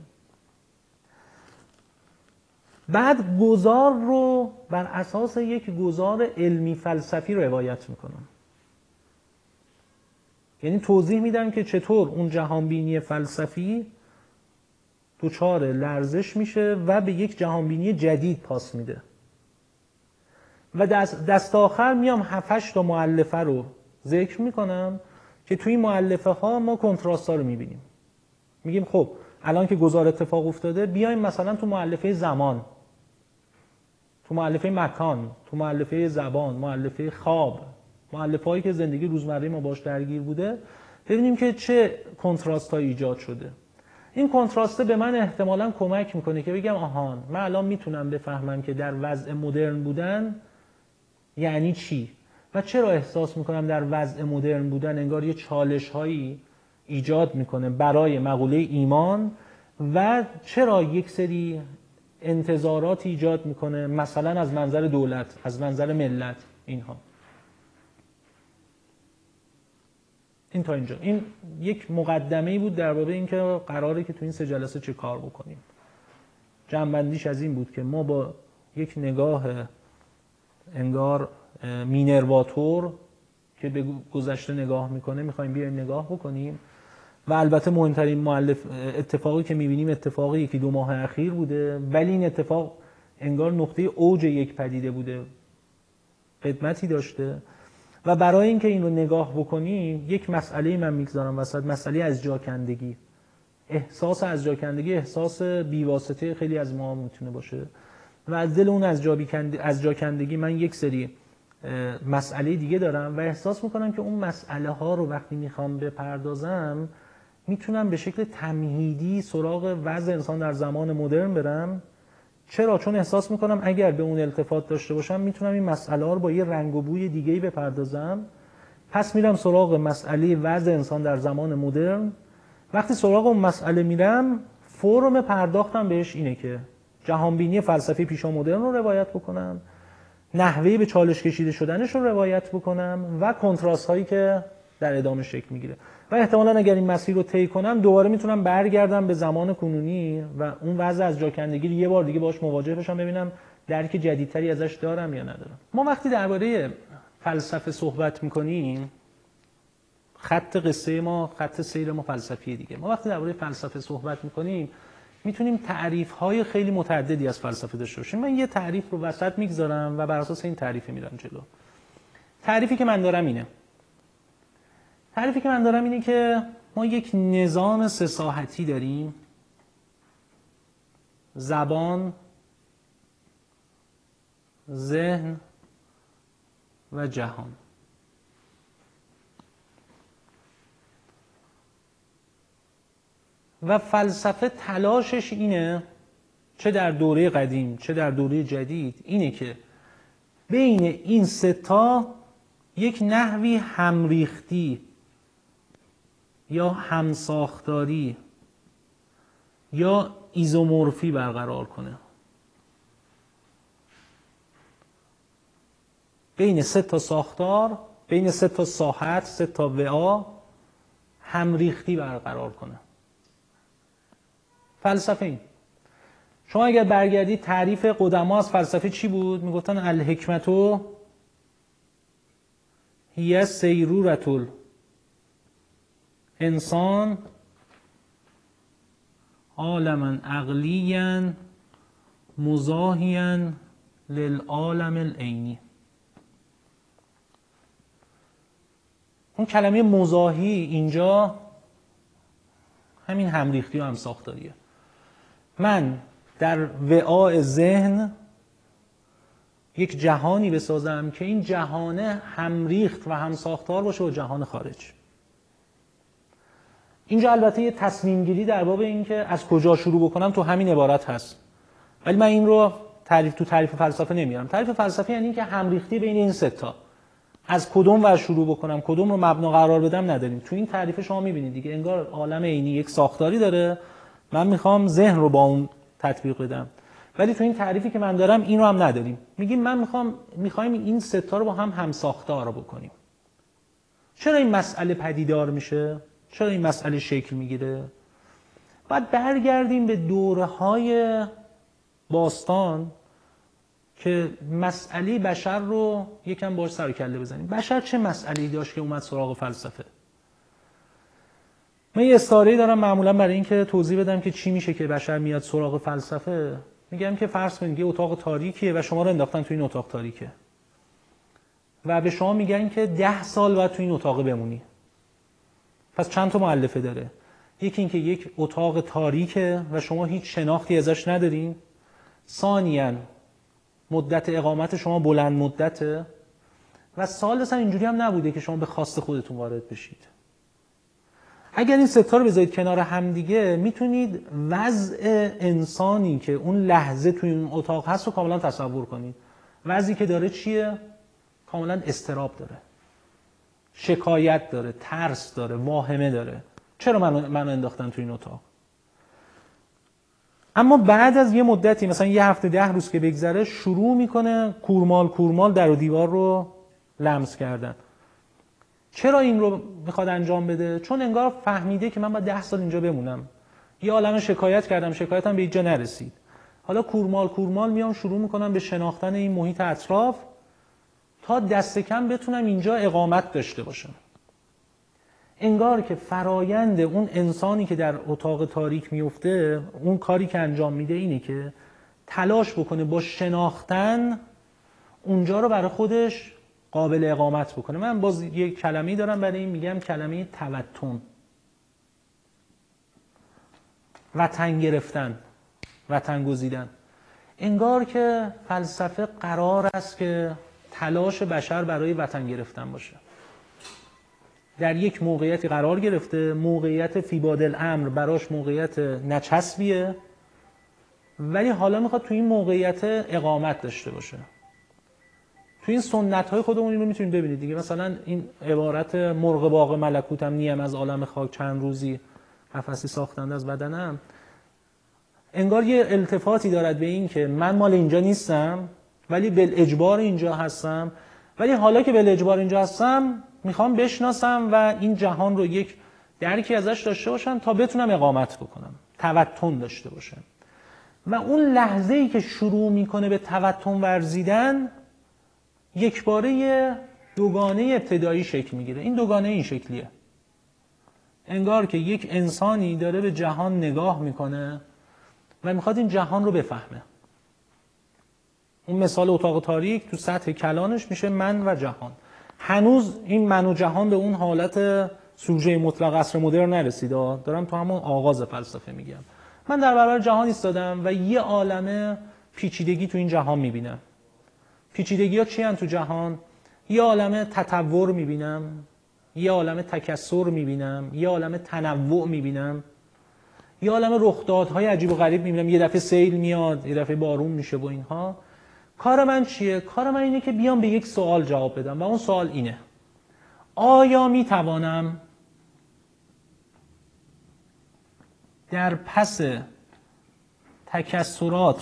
بعد گزار رو بر اساس یک گزار علمی فلسفی روایت میکنم، یعنی توضیح میدم که چطور اون جهانبینی فلسفی دچار لرزش میشه و به یک جهانبینی جدید پاس میده. و دست آخر میام 7-8 تا مؤلفه رو ذکر میکنم که توی این مؤلفه ها ما کنتراست ها رو میبینیم. میگیم خب الان که گذار اتفاق افتاده، بیایم مثلا تو مؤلفه زمان، تو مؤلفه مکان، تو مؤلفه زبان، مؤلفه خواب، مؤلفه هایی که زندگی روزمره ما باش درگیر بوده، ببینیم که چه کنتراست ها ایجاد شده. این کنتراسته به من احتمالاً کمک میکنه که بگم آهان، من الان میتونم بفهمم که در وضع مدرن بودن یعنی چی و چرا احساس میکنم در وضع مدرن بودن انگار یه چالش هایی ایجاد میکنه برای مقوله ایمان و چرا یک سری انتظارات ایجاد میکنه مثلا از منظر دولت، از منظر ملت. اینها این تا اینجا این یک مقدمه‌ای بود در باب اینکه قراره که تو این 3 جلسه چه کار بکنیم. جمع‌بندیش از این بود که ما با یک نگاه انگار مینرواتور که به گذشته نگاه میکنه میخوایم بیایم نگاه بکنیم و البته مهمترین اتفاقی که میبینیم اتفاقی 1-2 ماه اخیر بوده، ولی این اتفاق انگار نقطه اوج یک پدیده بوده، قدمتی داشته و برای اینکه این رو نگاه بکنیم یک مسئله من میگذارم وسط، مسئله از جاکندگی. احساس از جاکندگی احساس بیواسطه خیلی از ما میتونه باشه و از دل اون از جاکندگی من یک سری مسئله دیگه دارم و احساس میکنم که اون مسئله ها رو وقتی میخوام بپردازم میتونم به شکل تمهیدی سراغ وضع انسان در زمان مدرن برم. چرا؟ چون احساس میکنم اگر به اون التفات داشته باشم میتونم این مسئله ها رو با یه رنگ و بوی دیگه‌ای بپردازم. پس میرم سراغ مسئله وضع انسان در زمان مدرن. وقتی سراغ اون مسئله میرم فرم پرداختم بهش اینه که جهانبینی فلسفی پیشا مدرن رو روایت بکنم، نحوه به چالش کشیده شدنش رو روایت بکنم و کنتراست هایی که در ادامه شکل میگیره و احتمالاً اگر این مسیر رو طی کنم دوباره میتونم برگردم به زمان کنونی و اون وضع از جاکندگی رو یه بار دیگه باهاش مواجه بشم، ببینم درک جدیدتری ازش دارم یا ندارم. ما وقتی درباره فلسفه صحبت میکنیم، خط قصه ما، خط سیر ما فلسفیه دیگه. ما وقتی درباره فلسفه صحبت میکنیم میتونیم تعریف‌های خیلی متعددی از فلسفه داشته باشیم. من یه تعریف رو وسط میگذارم و بر اساس این تعریف میرم جلو. تعریفی که من دارم اینه که ما یک نظام 3 ساحتی داریم: زبان، ذهن و جهان. و فلسفه تلاشش اینه، چه در دوره قدیم چه در دوره جدید، اینه که بین این 3 تا یک نحوی همریختی یا همساختاری یا ایزومورفی برقرار کنه. بین 3 تا ساختار، بین 3 تا ساحت، 3 تا وعا همریختی برقرار کنه. فلسفه این. شما اگر برگردید تعریف قدما از فلسفه چی بود؟ میگفتن الحکمتو هی سیرورة الانسان عالما عقلیا مزاحیا للعالم العینی. اون کلمه مزاحی اینجا همین همریختی و همساختاریه. من در وعاء ذهن یک جهانی بسازم که این جهان همریخت و همساختار باشه با جهان خارج. اینجا البته یه تصمیم گیری در باب این که از کجا شروع بکنم تو همین عبارت هست، ولی من این رو تعریف فلسفه نمیارم. تعریف فلسفه یعنی که همریختی بین این سه تا، از کدوم ور شروع بکنم کدوم رو مبنا قرار بدم نداریم. تو این تعریف شما میبینید دیگه انگار عالم عینی یک ساختاری داره، من میخوام ذهن رو با اون تطبیق بدم، ولی تو این تعریفی که من دارم این رو هم نداریم. میگیم من میخوایم این سه تا رو با هم ساختار بکنیم. چرا این مسئله پدیدار میشه؟ چرا این مسئله شکل میگیره؟ بعد برگردیم به دوره‌های باستان که مسئله بشر رو یکم باهاش سر و کله بزنیم. بشر چه مسئله‌ای داشت که اومد سراغ فلسفه؟ من یه استعاره‌ای دارم معمولا برای اینکه توضیح بدم که چی میشه که بشر میاد سراغ فلسفه. میگم که فرض کنید یه اتاق تاریکیه و شما رو انداختن تو این اتاق تاریکه و به شما میگن که 10 سال باید تو این اتاق بمونی. پس چند تا مؤلفه داره. یکی این که یک اتاق تاریکه و شما هیچ شناختی ازش ندارین. ثانیاً مدت اقامت شما بلند مدته و ثالثاً اینجوری هم نبوده که شما به خواست خودتون وارد بشید. اگر این سه تا رو بذارید کنار هم دیگه میتونید وضع انسانی که اون لحظه توی اون اتاق هست رو کاملا تصور کنید. وضعی که داره چیه؟ کاملا اضطراب داره، شکایت داره، ترس داره، واهمه داره. چرا منو انداختن توی این اتاق؟ اما بعد از یه مدتی مثلا یه هفته 10 روز که بگذره شروع میکنه کورمال در و دیوار رو لمس کردن. چرا این رو میخواد انجام بده؟ چون انگار فهمیده که من باید 10 سال اینجا بمونم. یه عالمه شکایت کردم، شکایتم به اینجا نرسید. حالا کورمال میام شروع میکنم به شناختن این محیط اطراف تا دست کم بتونم اینجا اقامت داشته باشم. انگار که فرایند اون انسانی که در اتاق تاریک میفته، اون کاری که انجام میده اینه که تلاش بکنه با شناختن اونجا رو برای خودش قابل اقامت بکنه. من باز یه کلمه‌ای دارم برای این، میگم کلمه توتن. وطن گرفتن، وطن گزیدن. انگار که فلسفه قرار است که تلاش بشر برای وطن گرفتن باشه. در یک موقعیتی قرار گرفته، موقعیت فی بادالامر براش موقعیت نچسبیه، ولی حالا میخواد تو این موقعیت اقامت داشته باشه. تو این سنت‌های خودمون اینو میتونید ببینید دیگه. مثلا این عبارت مرغ باغ ملکوتم نیم از عالم خاک چند روزی قفسی ساختند از بدنم، انگار یه التفاتی دارد به این که من مال اینجا نیستم ولی بالاجبار اینجا هستم، ولی حالا که بالاجبار اینجا هستم میخوام بشناسم و این جهان رو یک درکی ازش داشته باشم تا بتونم اقامت بکنم، توتن داشته باشم. و اون لحظه‌ای که شروع میکنه به توتن ورزیدن، یک باره یه دوگانه ابتدایی شکل میگیره. این دوگانه این شکلیه. انگار که یک انسانی داره به جهان نگاه میکنه و میخواد این جهان رو بفهمه. اون مثال اتاق تاریک تو سطح کلانش میشه من و جهان. هنوز این من و جهان به اون حالت سوژه مطلق عصر مدرن نرسیده. دارم تو همون آغاز فلسفه میگم. من در برابر جهان ایستادم و یه عالمه پیچیدگی تو این جهان میبینم. پیچیدگی ها چی هستن تو جهان؟ یه عالمه تطور میبینم، یه عالمه تکثر میبینم، یه عالمه تنوع میبینم، یه عالمه رخدادهای عجیب و غریب میبینم. یه دفعه سیل میاد، یه دفعه بارون میشه و اینها. کار من چیه؟ کار من اینه که بیام به یک سوال جواب بدم و اون سوال اینه: آیا میتوانم در پس تکثرات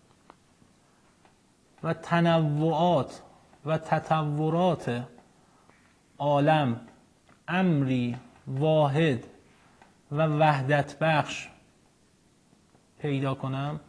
و تنوعات و تطورات عالم امری واحد و وحدت بخش پیدا کنم؟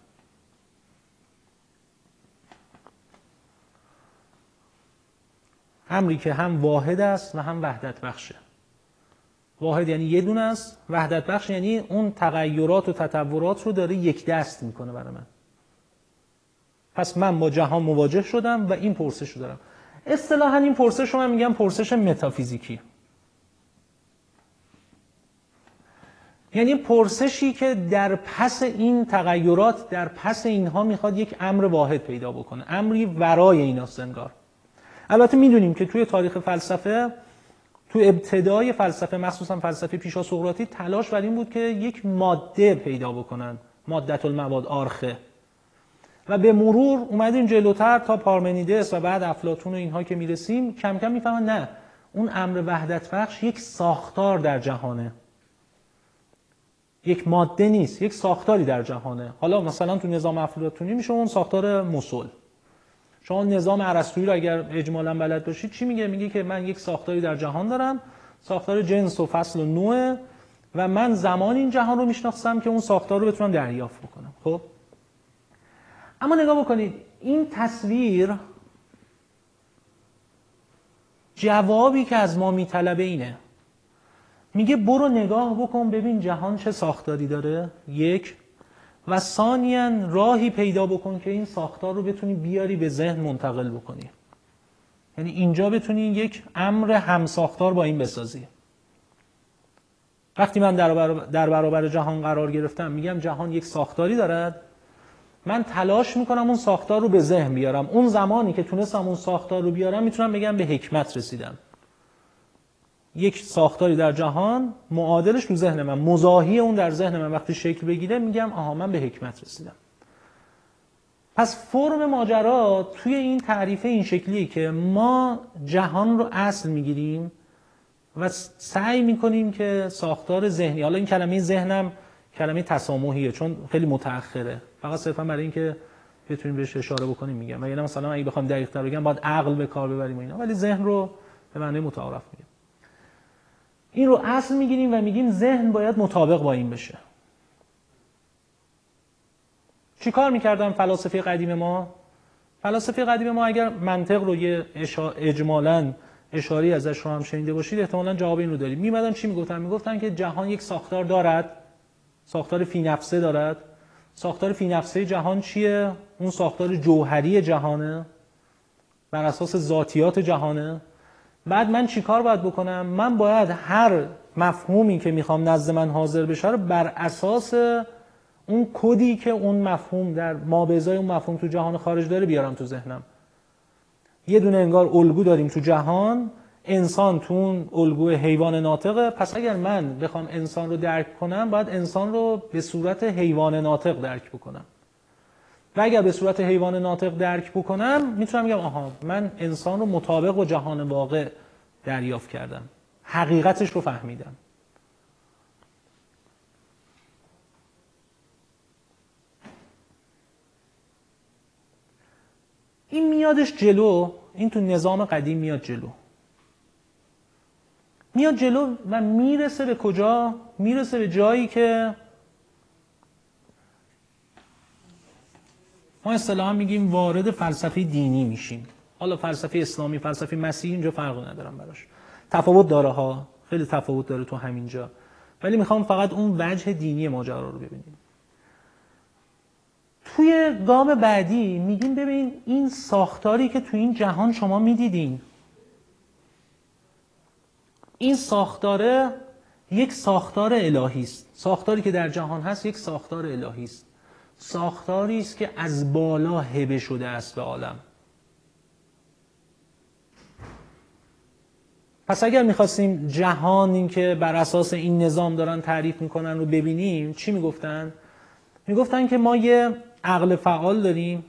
امری که هم واحد است و هم وحدت بخشه. واحد یعنی یه دونه است، وحدت بخش یعنی اون تغیرات و تطورات رو داره یک دست میکنه برای من. پس من با جهان مواجه شدم و این پرسش رو دارم. اصطلاحاً این پرسش رو من میگم پرسش متافیزیکی. یعنی پرسشی که در پس این تغیرات، در پس اینها میخواد یک امر واحد پیدا بکنه، امری ورای ایناست انگار. البته میدونیم که توی تاریخ فلسفه، تو ابتدای فلسفه، مخصوصا فلسفه پیشا سقراطی، تلاش بر این بود که یک ماده پیدا بکنن، مادة المواد، آرخه. و به مرور اومدیم جلوتر تا پارمنیدس و بعد افلاطون و اینها که میرسیم کم کم میفهمن نه، اون امر وحدت بخش یک ساختار در جهانه، یک ماده نیست، یک ساختاری در جهانه. حالا مثلا تو نظام افلاطونی میشه اون ساختار مسل. شما نظام ارسطویی رو اگر اجمالاً بلد باشید چی میگه؟ میگه که من یک ساختاری در جهان دارم، ساختار جنس و فصل و نوع، و من زمان این جهان رو میشناسم که اون ساختار رو بتونم دریافت بکنم. خب اما نگاه بکنید، این تصویر جوابی که از ما میطلبه اینه، میگه برو نگاه بکن ببین جهان چه ساختاری داره، یک، و ثانیاً راهی پیدا بکن که این ساختار رو بتونی بیاری به ذهن منتقل بکنی. یعنی اینجا بتونی یک امر همساختار با این بسازی. وقتی من در برابر جهان قرار گرفتم میگم جهان یک ساختاری دارد، من تلاش میکنم اون ساختار رو به ذهن بیارم. اون زمانی که تونستم اون ساختار رو بیارم میتونم بگم به حکمت رسیدم. یک ساختاری در جهان معادلش تو ذهن من، مزاحی اون در ذهن من وقتی شکل بگیره میگم آها من به حکمت رسیدم. پس فرم ماجرا توی این تعریف این شکلیه که ما جهان رو اصل میگیریم و سعی میکنیم که ساختار ذهنی، حالا این کلمه ذهنم کلمه تسامحیه چون خیلی متأخره، فقط صرفا برای اینکه بتونیم بهش اشاره بکنیم میگم، و یعنی مثلا اگه بخوام دقیق‌تر بگم باید عقل به کار ببریم و اینا، ولی ذهن رو به معنی متعارف میگیم. این رو اصل میگیریم و میگیم ذهن باید مطابق با این بشه. چی کار میکردن فلاسفه قدیم ما؟ فلاسفه قدیم ما اگر منطق رو یه اجمالاً اشاری ازش رو هم شنیده باشید احتمالاً جواب این رو دارید. میمدن چی میگفتن؟ میگفتن که جهان یک ساختار دارد، ساختار فی نفسه دارد. ساختار فی نفسه جهان چیه؟ اون ساختار جوهری جهانه، بر اساس ذاتیات جهانه. بعد من چی کار باید بکنم؟ من باید هر مفهومی که میخوام نزد من حاضر بشه رو بر اساس اون کدی که اون مفهوم در مابعضای اون مفهوم تو جهان خارج داره بیارم تو ذهنم. یه دونه انگار الگو داریم تو جهان، انسان تو اون الگو حیوان ناطقه، پس اگر من بخوام انسان رو درک کنم باید انسان رو به صورت حیوان ناطق درک بکنم، و اگر به صورت حیوان ناطق درک بکنم میتونم بگم آها من انسان رو مطابق با جهان واقع دریافت کردم، حقیقتش رو فهمیدم. این میادش جلو، این تو نظام قدیم میاد جلو و میرسه به کجا؟ میرسه به جایی که ما اصطلاحاً میگیم وارد فلسفه دینی میشیم. حالا فلسفه اسلامی، فلسفه مسیحی اینجا فرق ندارم براش، تفاوت داره ها، خیلی تفاوت داره تو همینجا، ولی میخوام فقط اون وجه دینی ماجرا رو ببینیم. توی گام بعدی میگیم ببین این ساختاری که تو این جهان شما میدیدین، این ساختاره یک ساختار الهی است. ساختاری که در جهان هست یک ساختار الهی است، ساختاری است که از بالا هبه شده است به عالم. پس اگر میخواستیم جهانی که بر اساس این نظام دارن تعریف میکنن رو ببینیم چی میگفتن؟ میگفتن که ما یه عقل فعال داریم،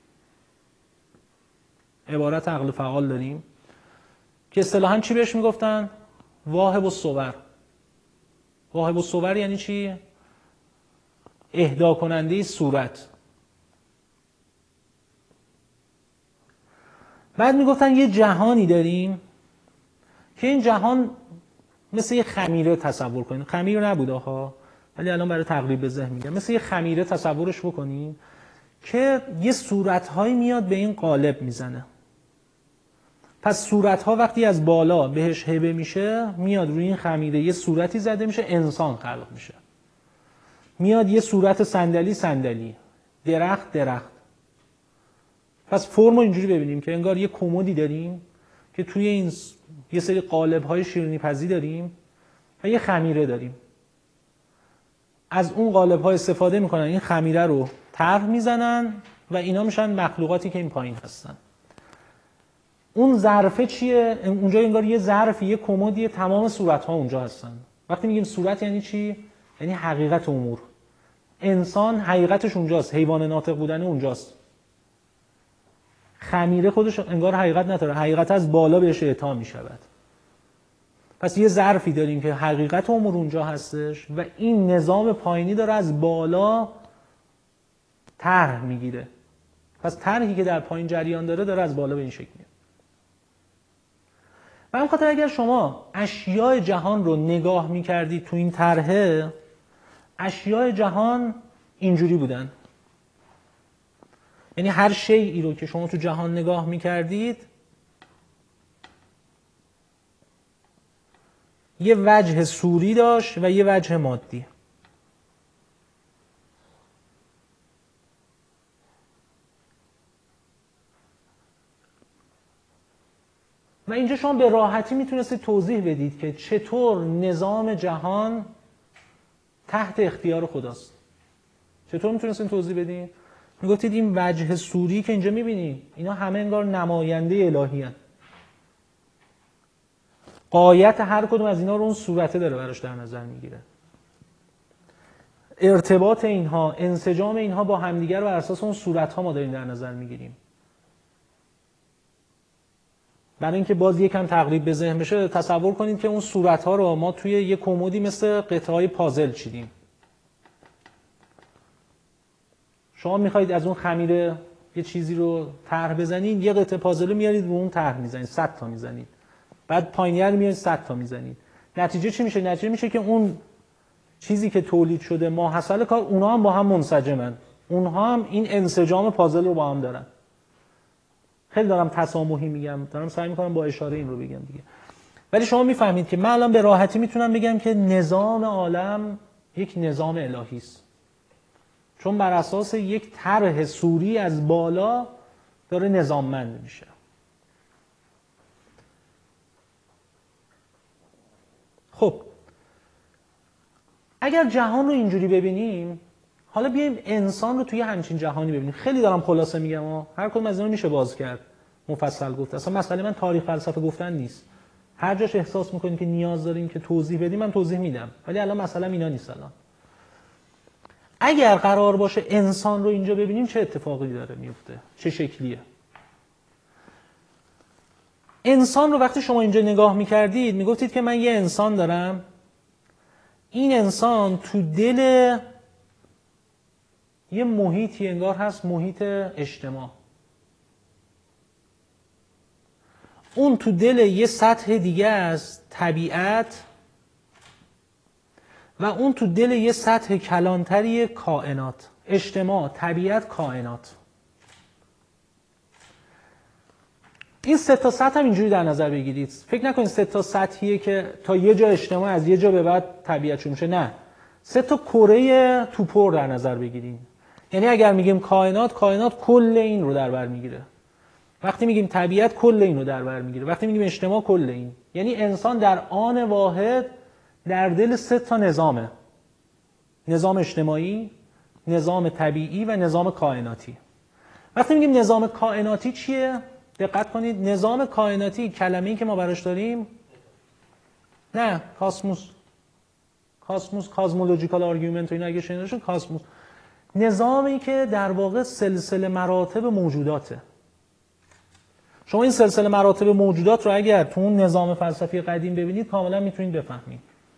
عبارت عقل فعال داریم که اصطلاحاً چی بهش میگفتن؟ واهب الصور. واهب الصور یعنی چی؟ اهدا کننده صورت. بعد میگفتن یه جهانی داریم که این جهان مثل یه خمیره تصور کنید. خمیر نبوده ها، ولی الان برای تقریب به ذهن میگم، مثل یه خمیره تصورش بکنید که یه صورت‌هایی میاد به این قالب میزنه. پس صورت‌ها وقتی از بالا بهش هبه میشه میاد روی این خمیره یه صورتی زده میشه، انسان خلق میشه. میاد یه صورت صندلی، درخت. پس فرم رو اینجوری ببینیم که انگار یه کمدی داریم که توی این یه سری قالب‌های شیرینی پزی داریم و یه خمیره داریم. از اون قالب‌ها استفاده میکنن، این خمیره رو طرح میزنن و اینا میشن مخلوقاتی که این پایین هستن. اون ظرفه چیه؟ اونجا انگار یه ظرفی، یه کمدی، تمام صورت‌ها اونجا هستن. وقتی میگیم صورت یعنی چی؟ یعنی حقیقت امور. انسان حقیقتش اونجاست، حیوان ناطق بودن اونجاست. خمیره خودش انگار حقیقت نداره، حقیقت از بالا بهش اعطا می شود. پس یه ظرفی داریم که حقیقت امور اونجا هستش و این نظام پایینی داره از بالا طرح میگیره. پس طرحی که در پایین جریان داره از بالا به این شکل میاد. و همین خاطر اگر شما اشیاء جهان رو نگاه میکردید تو این طرحه، اشیاء جهان اینجوری بودن. یعنی هر شیئی رو که شما تو جهان نگاه میکردید یه وجه صوری داشت و یه وجه مادی. و اینجا شما به راحتی میتونستید توضیح بدید که چطور نظام جهان تحت اختیار خداست. چطور میتونستید توضیح بدید؟ میگفتید این وجه صوری که اینجا میبینید اینا همه انگار نماینده الهی هستند. غایت هر کدوم از اینا رو اون صورته داره براش در نظر میگیره. ارتباط اینها، انسجام اینها با همدیگر بر اساس اون صورت‌ها ما داریم در نظر میگیریم. برای اینکه باز یکم تقریب به ذهن بشه، تصور کنید که اون صورت‌ها رو ما توی یه کمدی مثل قطعه‌های پازل چیدیم. شما می‌خواید از اون خمیره یه چیزی رو طرح بزنید، یه قطعه پازل رو میارید رو اون طرح میزنید، 100 تا میزنید. بعد پایین‌تر میارید 100 تا میزنید. نتیجه چی میشه؟ نتیجه میشه که اون چیزی که تولید شده ماحصل کار، اونها هم با هم منسجمن. اونها هم این انسجام پازل رو با هم دارن. خیلی دارم تسامحی میگم، دارم سعی میکنم با اشاره این رو بگم دیگه. ولی شما میفهمید که من الان به راحتی میتونم بگم که نظام عالم یک نظام الهی است. چون بر اساس یک طرح صوری از بالا داره نظاممند میشه. خب اگر جهان رو اینجوری ببینیم، حالا بیایم انسان رو توی همچین جهانی ببینیم. خیلی دارم خلاصه میگم هر کدوم از اینا میشه باز کرد، مفصل گفت. اصلا مسئله من تاریخ فلسفه گفتن نیست. هر جاش احساس میکنیم که نیاز داریم که توضیح بدیم من توضیح میدم، ولی الان مسئله اینا نیست. الان اگر قرار باشه انسان رو اینجا ببینیم چه اتفاقی داره میفته، چه شکلیه؟ انسان رو وقتی شما اینجا نگاه میکردید میگفتید که من یه انسان دارم، این انسان تو دل یه محیطی انگار هست، محیط اجتماع. اون تو دل یه سطح دیگه از طبیعت و اون تو دل یه سطح کلانتری کائنات. اجتماع، طبیعت، کائنات. این سه تا سطح هم اینجوری در نظر بگیرید. فکر نکنید سه تا سطحیه که تا یه جا اجتماع، از یه جا به بعد طبیعت شروع میشه. نه، سه تا کره توپر در نظر بگیرید. یعنی اگر میگیم کائنات، کائنات کل این رو در بر میگیره. وقتی میگیم طبیعت، کل این رو در بر میگیره. وقتی میگیم اجتماع، کل این. یعنی انسان در آن واحد در دل سه تا نظامه: نظام اجتماعی، نظام طبیعی و نظام کائناتی. وقتی میگیم نظام کائناتی چیه؟ دقت کنید، نظام کائناتی کلمه‌ای که ما براش داریم، نه، کاسموس، کازمولوژیکال آرگومنت و اینا اگه شنیدین، کاسموس، نظامی که در واقع سلسله مراتب موجوداته. شما این سلسله مراتب موجودات رو اگر تو اون نظام فلسفی قدیم ببینید کاملا میتونید بفهمید.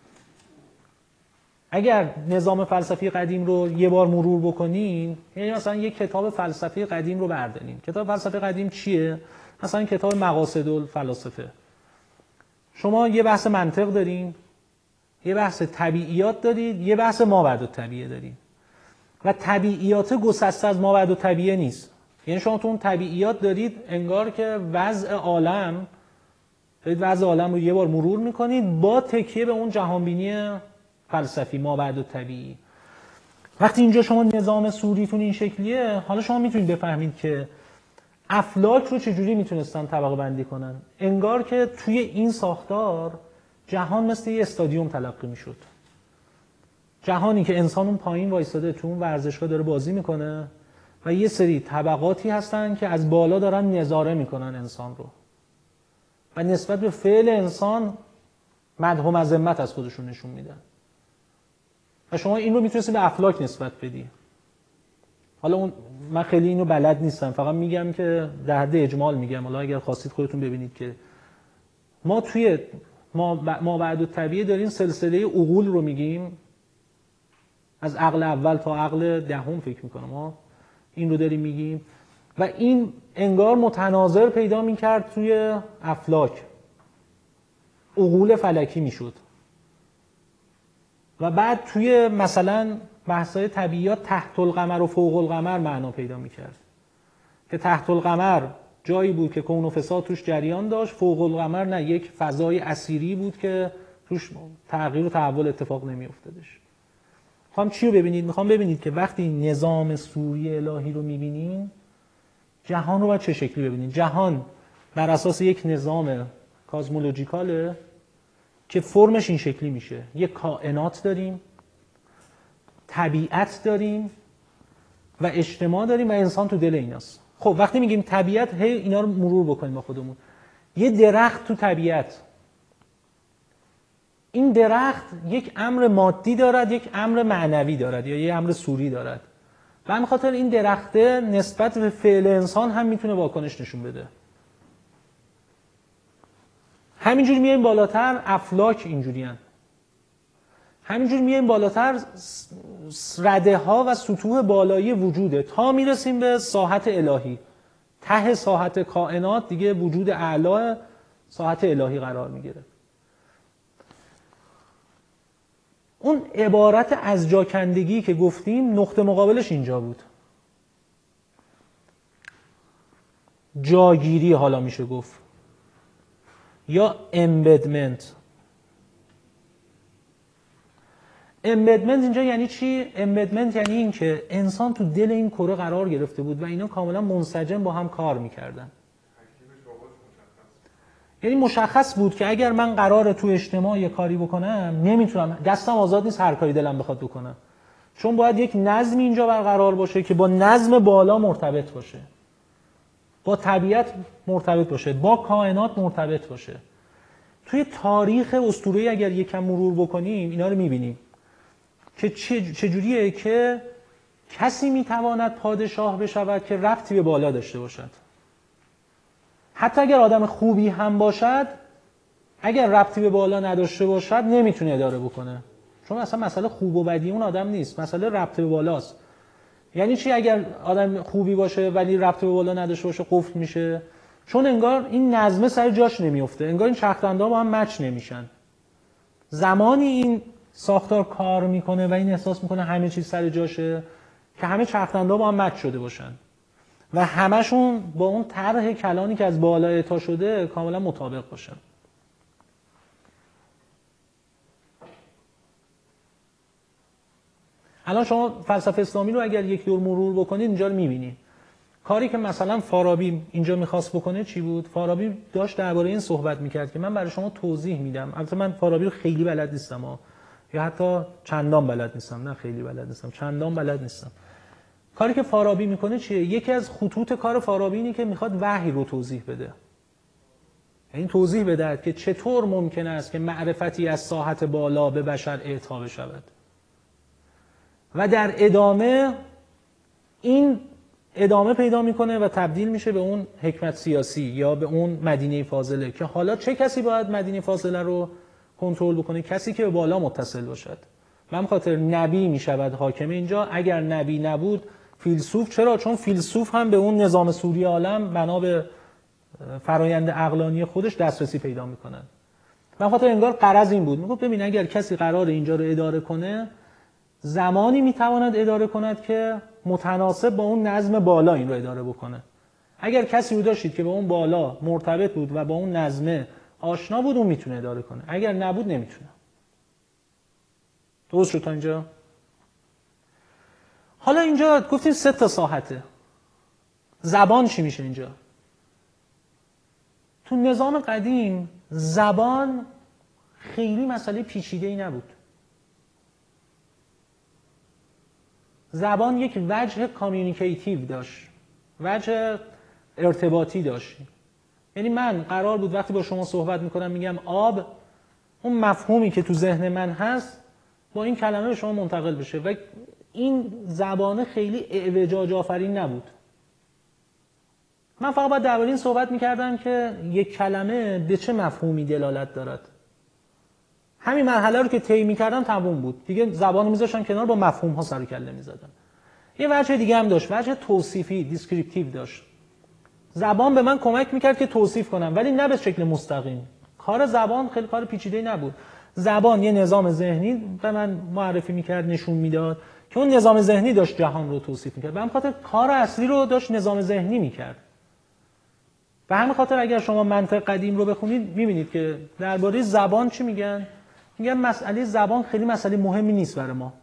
اگر نظام فلسفی قدیم رو یه بار مرور بکنین، یعنی مثلا یک کتاب فلسفی قدیم رو بردارین. کتاب فلسفی قدیم چیه؟ مثلا کتاب مقاصد الفلاسفه. شما یه بحث منطق دارین، یه بحث طبیعیات دارید، یه بحث مابعدالطبیعه دارید. و طبیعیات گسسته از مابعدالطبیعه نیست. یعنی شما تو اون طبیعیات دارید انگار که وضع عالم، دارید وضع عالم رو یه بار مرور میکنید با تکیه به اون جهانبینی فلسفی مابعدالطبیعی. وقتی اینجا شما نظام سوریتون این شکلیه، حالا شما میتونید بفهمید که افلاک رو چجوری میتونستن طبقه بندی کنن. انگار که توی این ساختار جهان مثل یه استادیوم تلقی میشد. جهانی که انسان اون پایین وایساده تو اون ورزشگاه داره بازی میکنه و یه سری طبقاتی هستن که از بالا دارن نظاره میکنن انسان رو و نسبت به فعل انسان مدح و مذمت از خودشون نشون میدن. و شما این رو میتونید به افلاک نسبت بدی. حالا اون من خیلی اینو بلد نیستم، فقط میگم که در حد اجمال میگم، حالا اگر خواستید خودتون ببینید که ما توی ما بعد الطبیعه داریم سلسله عقول رو میگیم، از عقل اول تا عقل دهم فکر میکنم ما این رو داریم میگیم، و این انگار متناظر پیدا میکرد توی افلاک، عقول فلکی میشد، و بعد توی مثلا بحث‌های طبیعیات تحت القمر و فوق القمر معنا پیدا میکرد که تحت القمر جایی بود که کون و فساد توش جریان داشت، فوق القمر نه، یک فضای اسیری بود که توش تغییر و تحول اتفاق نمیافتادش. میخوام چی رو ببینید؟ میخوام ببینید که وقتی نظام سوری الهی رو میبینیم جهان رو باید چه شکلی ببینید. جهان بر اساس یک نظام کازمولوژیکاله که فرمش این شکلی میشه، یک کائنات داریم، طبیعت داریم و اجتماع داریم و انسان تو دل ایناست. خب وقتی میگیم طبیعت، هی اینا رو مرور بکنیم با خودمون. یه درخت تو طبیعت، این درخت یک امر مادی دارد، یک امر معنوی دارد یا یک امر سوری دارد، و همین خاطر این درخته نسبت به فعل انسان هم میتونه واکنش نشون بده. همینجوری میایم بالاتر، افلاک اینجوریان. همینجوری میایم بالاتر، رده ها و سطوح بالایی وجوده تا میرسیم به ساحت الهی. ته ساحت کائنات دیگه وجود اعلی ساحت الهی قرار میگیره. اون عبارت از جاکندگی که گفتیم نقطه مقابلش اینجا بود. جاگیری حالا میشه گفت، یا امبدمنت. امبدمنت اینجا یعنی چی؟ امبدمنت یعنی این که انسان تو دل این کره قرار گرفته بود و اینا کاملا منسجم با هم کار میکردن. یعنی مشخص بود که اگر من قراره تو اجتماع یه کاری بکنم نمیتونم، دستم آزاد نیست هر کاری دلم بخواد بکنم، چون باید یک نظم اینجا برقرار باشه که با نظم بالا مرتبط باشه، با طبیعت مرتبط باشه، با کائنات مرتبط باشه. توی تاریخ اسطوره‌ای اگر یکم مرور بکنیم اینا رو میبینیم که چجوریه که کسی میتواند پادشاه بشود که ربطی به بالا داشته باشد. حتی اگر آدم خوبی هم باشد، اگر ربطی به بالا نداشته باشد نمیتونه اداره بکنه، چون اصلا مسئله خوب و بدی اون آدم نیست، مسئله ربط به بالاست. یعنی چی اگر آدم خوبی باشه ولی ربط به بالا نداشته باشه قفل میشه؟ چون انگار این نظمه سر جاش نمیفته، انگار این چرخدنده‌ها با هم مچ نمیشن. زمانی این ساختار کار میکنه و این احساس میکنه همه چیز سر جاشه که همه چرخدنده‌ها با هم مچ شده باشن و همشون با اون طرح کلانی که از بالا اعطا شده کاملا مطابق باشن. الان شما فلسفه اسلامی رو اگر یک دور مرور بکنید اینجا رو میبینید. کاری که مثلا فارابی اینجا میخواست بکنه چی بود؟ فارابی داشت درباره این صحبت میکرد که من برای شما توضیح میدم. البته من فارابی رو خیلی بلد نیستم یا حتی چندان بلد نیستم، نه خیلی بلد نیستم، چندان بلد نیستم. کاری که فارابی میکنه چیه؟ یکی از خطوط کار فارابی اینه که میخواد وحی رو توضیح بده. یعنی توضیح بده که چطور ممکن است که معرفتی از ساحت بالا به بشر اعطا بشود. و در ادامه این ادامه پیدا میکنه و تبدیل میشه به اون حکمت سیاسی یا به اون مدینه فاضله که حالا چه کسی باید مدینه فاضله رو کنترل بکنه؟ کسی که به بالا متصل باشد. من خاطر نبی میشود حاکم اینجا. اگر نبی نبود فیلسوف. چرا؟ چون فیلسوف هم به اون نظام سوری عالم بنا به فرایند عقلانی خودش دسترسی پیدا میکنن. من خاطر انگار غرض این بود، میگم ببین اگر کسی قراره اینجا رو اداره کنه زمانی میتواند اداره کند که متناسب با اون نظم بالا این رو اداره بکنه. اگر کسی رو داشتید که با اون بالا مرتبط بود و با اون نظم آشنا بود اون میتونه اداره کنه، اگر نبود نمیتونه. درست شد تا اینجا؟ حالا اینجا گفتیم 3 تا ساحته. زبان چی میشه اینجا؟ تو نظام قدیم زبان خیلی مسئله پیچیده‌ای نبود. زبان یک وجه کامیونیکیتیو داشت، وجه ارتباطی داشت. یعنی من قرار بود وقتی با شما صحبت میکنم میگم آب، اون مفهومی که تو ذهن من هست با این کلمه به شما منتقل بشه و این زبان خیلی اعوجاج آفرین نبود. من فقط باید درباره این صحبت میکردم که یک کلمه به چه مفهومی دلالت دارد. همین مرحله رو که طی میکردم تموم بود. دیگه زبان میذاشتم کنار، با مفهوم ها سر و کله میزدم. یه وجه دیگه هم داشت، وجه توصیفی، دیسکریپتیو داشت. زبان به من کمک میکرد که توصیف کنم، ولی نه به شکل مستقیم. کار زبان خیلی کار پیچیده‌ای نبود. زبان یه نظام ذهنی به من معرفی میکرد، نشون میداد که اون نظام ذهنی داشت جهان رو توصیف میکرد. به همین خاطر کار اصلی رو داشت نظام ذهنی میکرد. به همین خاطر اگر شما منطق قدیم رو بخونید میبینید که درباره زبان چی میگن؟ میگن مسئله زبان خیلی مسئله مهمی نیست برای ما.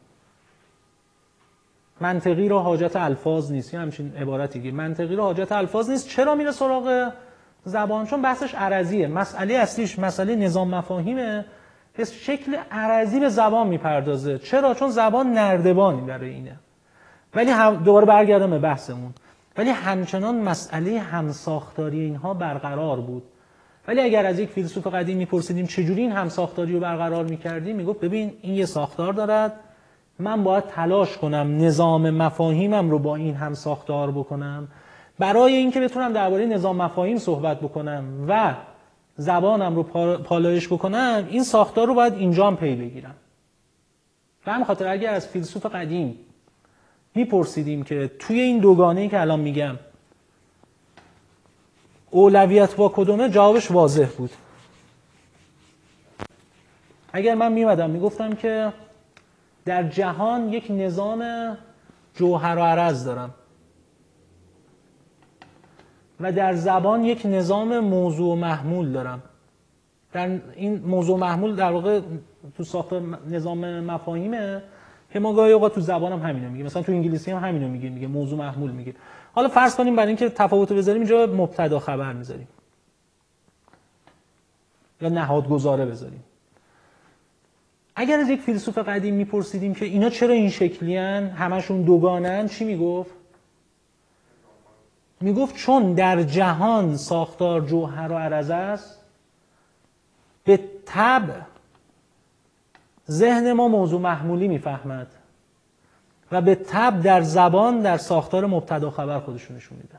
منطقی را حاجت الفاظ نیست. یا همچین عبارتی که منطقی را حاجت الفاظ نیست. چرا میره سراغ زبان؟ چون بحثش عرضیه. مسئله اصلیش مسئله نظام مفاهیمه. به شکل عرضی به زبان میپردازه. چرا؟ چون زبان نردبانی برای اینه. ولی دوباره برگردم به بحثمون. ولی همچنان مسئله همساختاری اینها برقرار بود. ولی اگر از یک فیلسوف قدیم میپرسیدیم چجوری این همساختاری رو برقرار میکردیم، میگفت ببین این یه ساختار دارد، من باید تلاش کنم نظام مفاهیمم رو با این همساختار بکنم. برای اینکه بتونم درباره نظام مفاهیم صحبت بکنم و زبانم رو پالایش بکنم، این ساختار رو باید اینجا هم پی بگیرم. به همین خاطر اگر از فیلسوف قدیم میپرسیدیم که توی این دوگانه‌ای که الان میگم اولویت با کدومه، جوابش واضح بود. اگر من میمدم میگفتم که در جهان یک نظام جوهر و عرض دارم و در زبان یک نظام موضوع و محمول دارم. در این موضوع محمول در واقع تو ساختار نظام مفاهیمه که ما گاهی اوقات تو زبان هم همینو میگیم. مثلا تو انگلیسی هم همینو میگیم، میگه موضوع محمول میگه. حالا فرض کنیم برای اینکه تفاوتو بذاریم اینجا مبتدا خبر میذاریم یا نهادگذاره بذاریم. اگر از یک فیلسوف قدیم میپرسیدیم که اینا چرا این شکلیان، همشون دوگانن، چی میگفت؟ میگفت چون در جهان ساختار جوهر و عرض است، به طبع ذهن ما موضوع محمولی میفهمد و به طبع در زبان در ساختار مبتدا خبر خودشون نشون میده.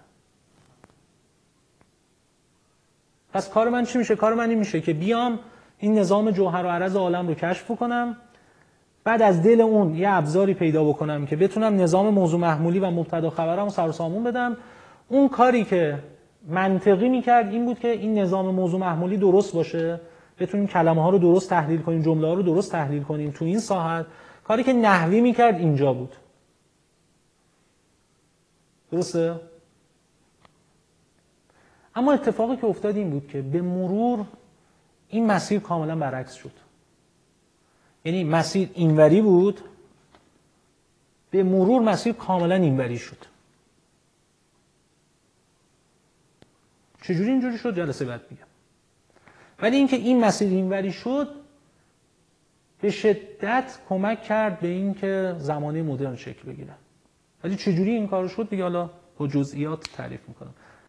پس کار من چی میشه؟ کار من این میشه که بیام این نظام جوهر و عرض عالم رو کشف کنم، بعد از دل اون یه ابزاری پیدا بکنم که بتونم نظام موضوع محمولی و مبتدا خبرم رو سر و سامون بدم. اون کاری که منطقی میکرد این بود که این نظام موضوع محمولی درست باشه، بتونیم کلمه ها رو درست تحلیل کنیم، جمله ها رو درست تحلیل کنیم تو این ساحت. کاری که نحوی میکرد اینجا بود. درسته؟ اما اتفاقی که افتاد این بود که به مرور این مسیر کاملا برعکس شد. یعنی مسیر اینوری بود، به مرور مسیر کاملا اینوری شد. چجوری اینجوری شد جلسه بعد میگم. ولی اینکه این مسیر اینوری شد به شدت کمک کرد به اینکه زمانه مدرن شکل بگیره. ولی چجوری این کارو شد دیگه حالا با جزئیات تعریف میکنم.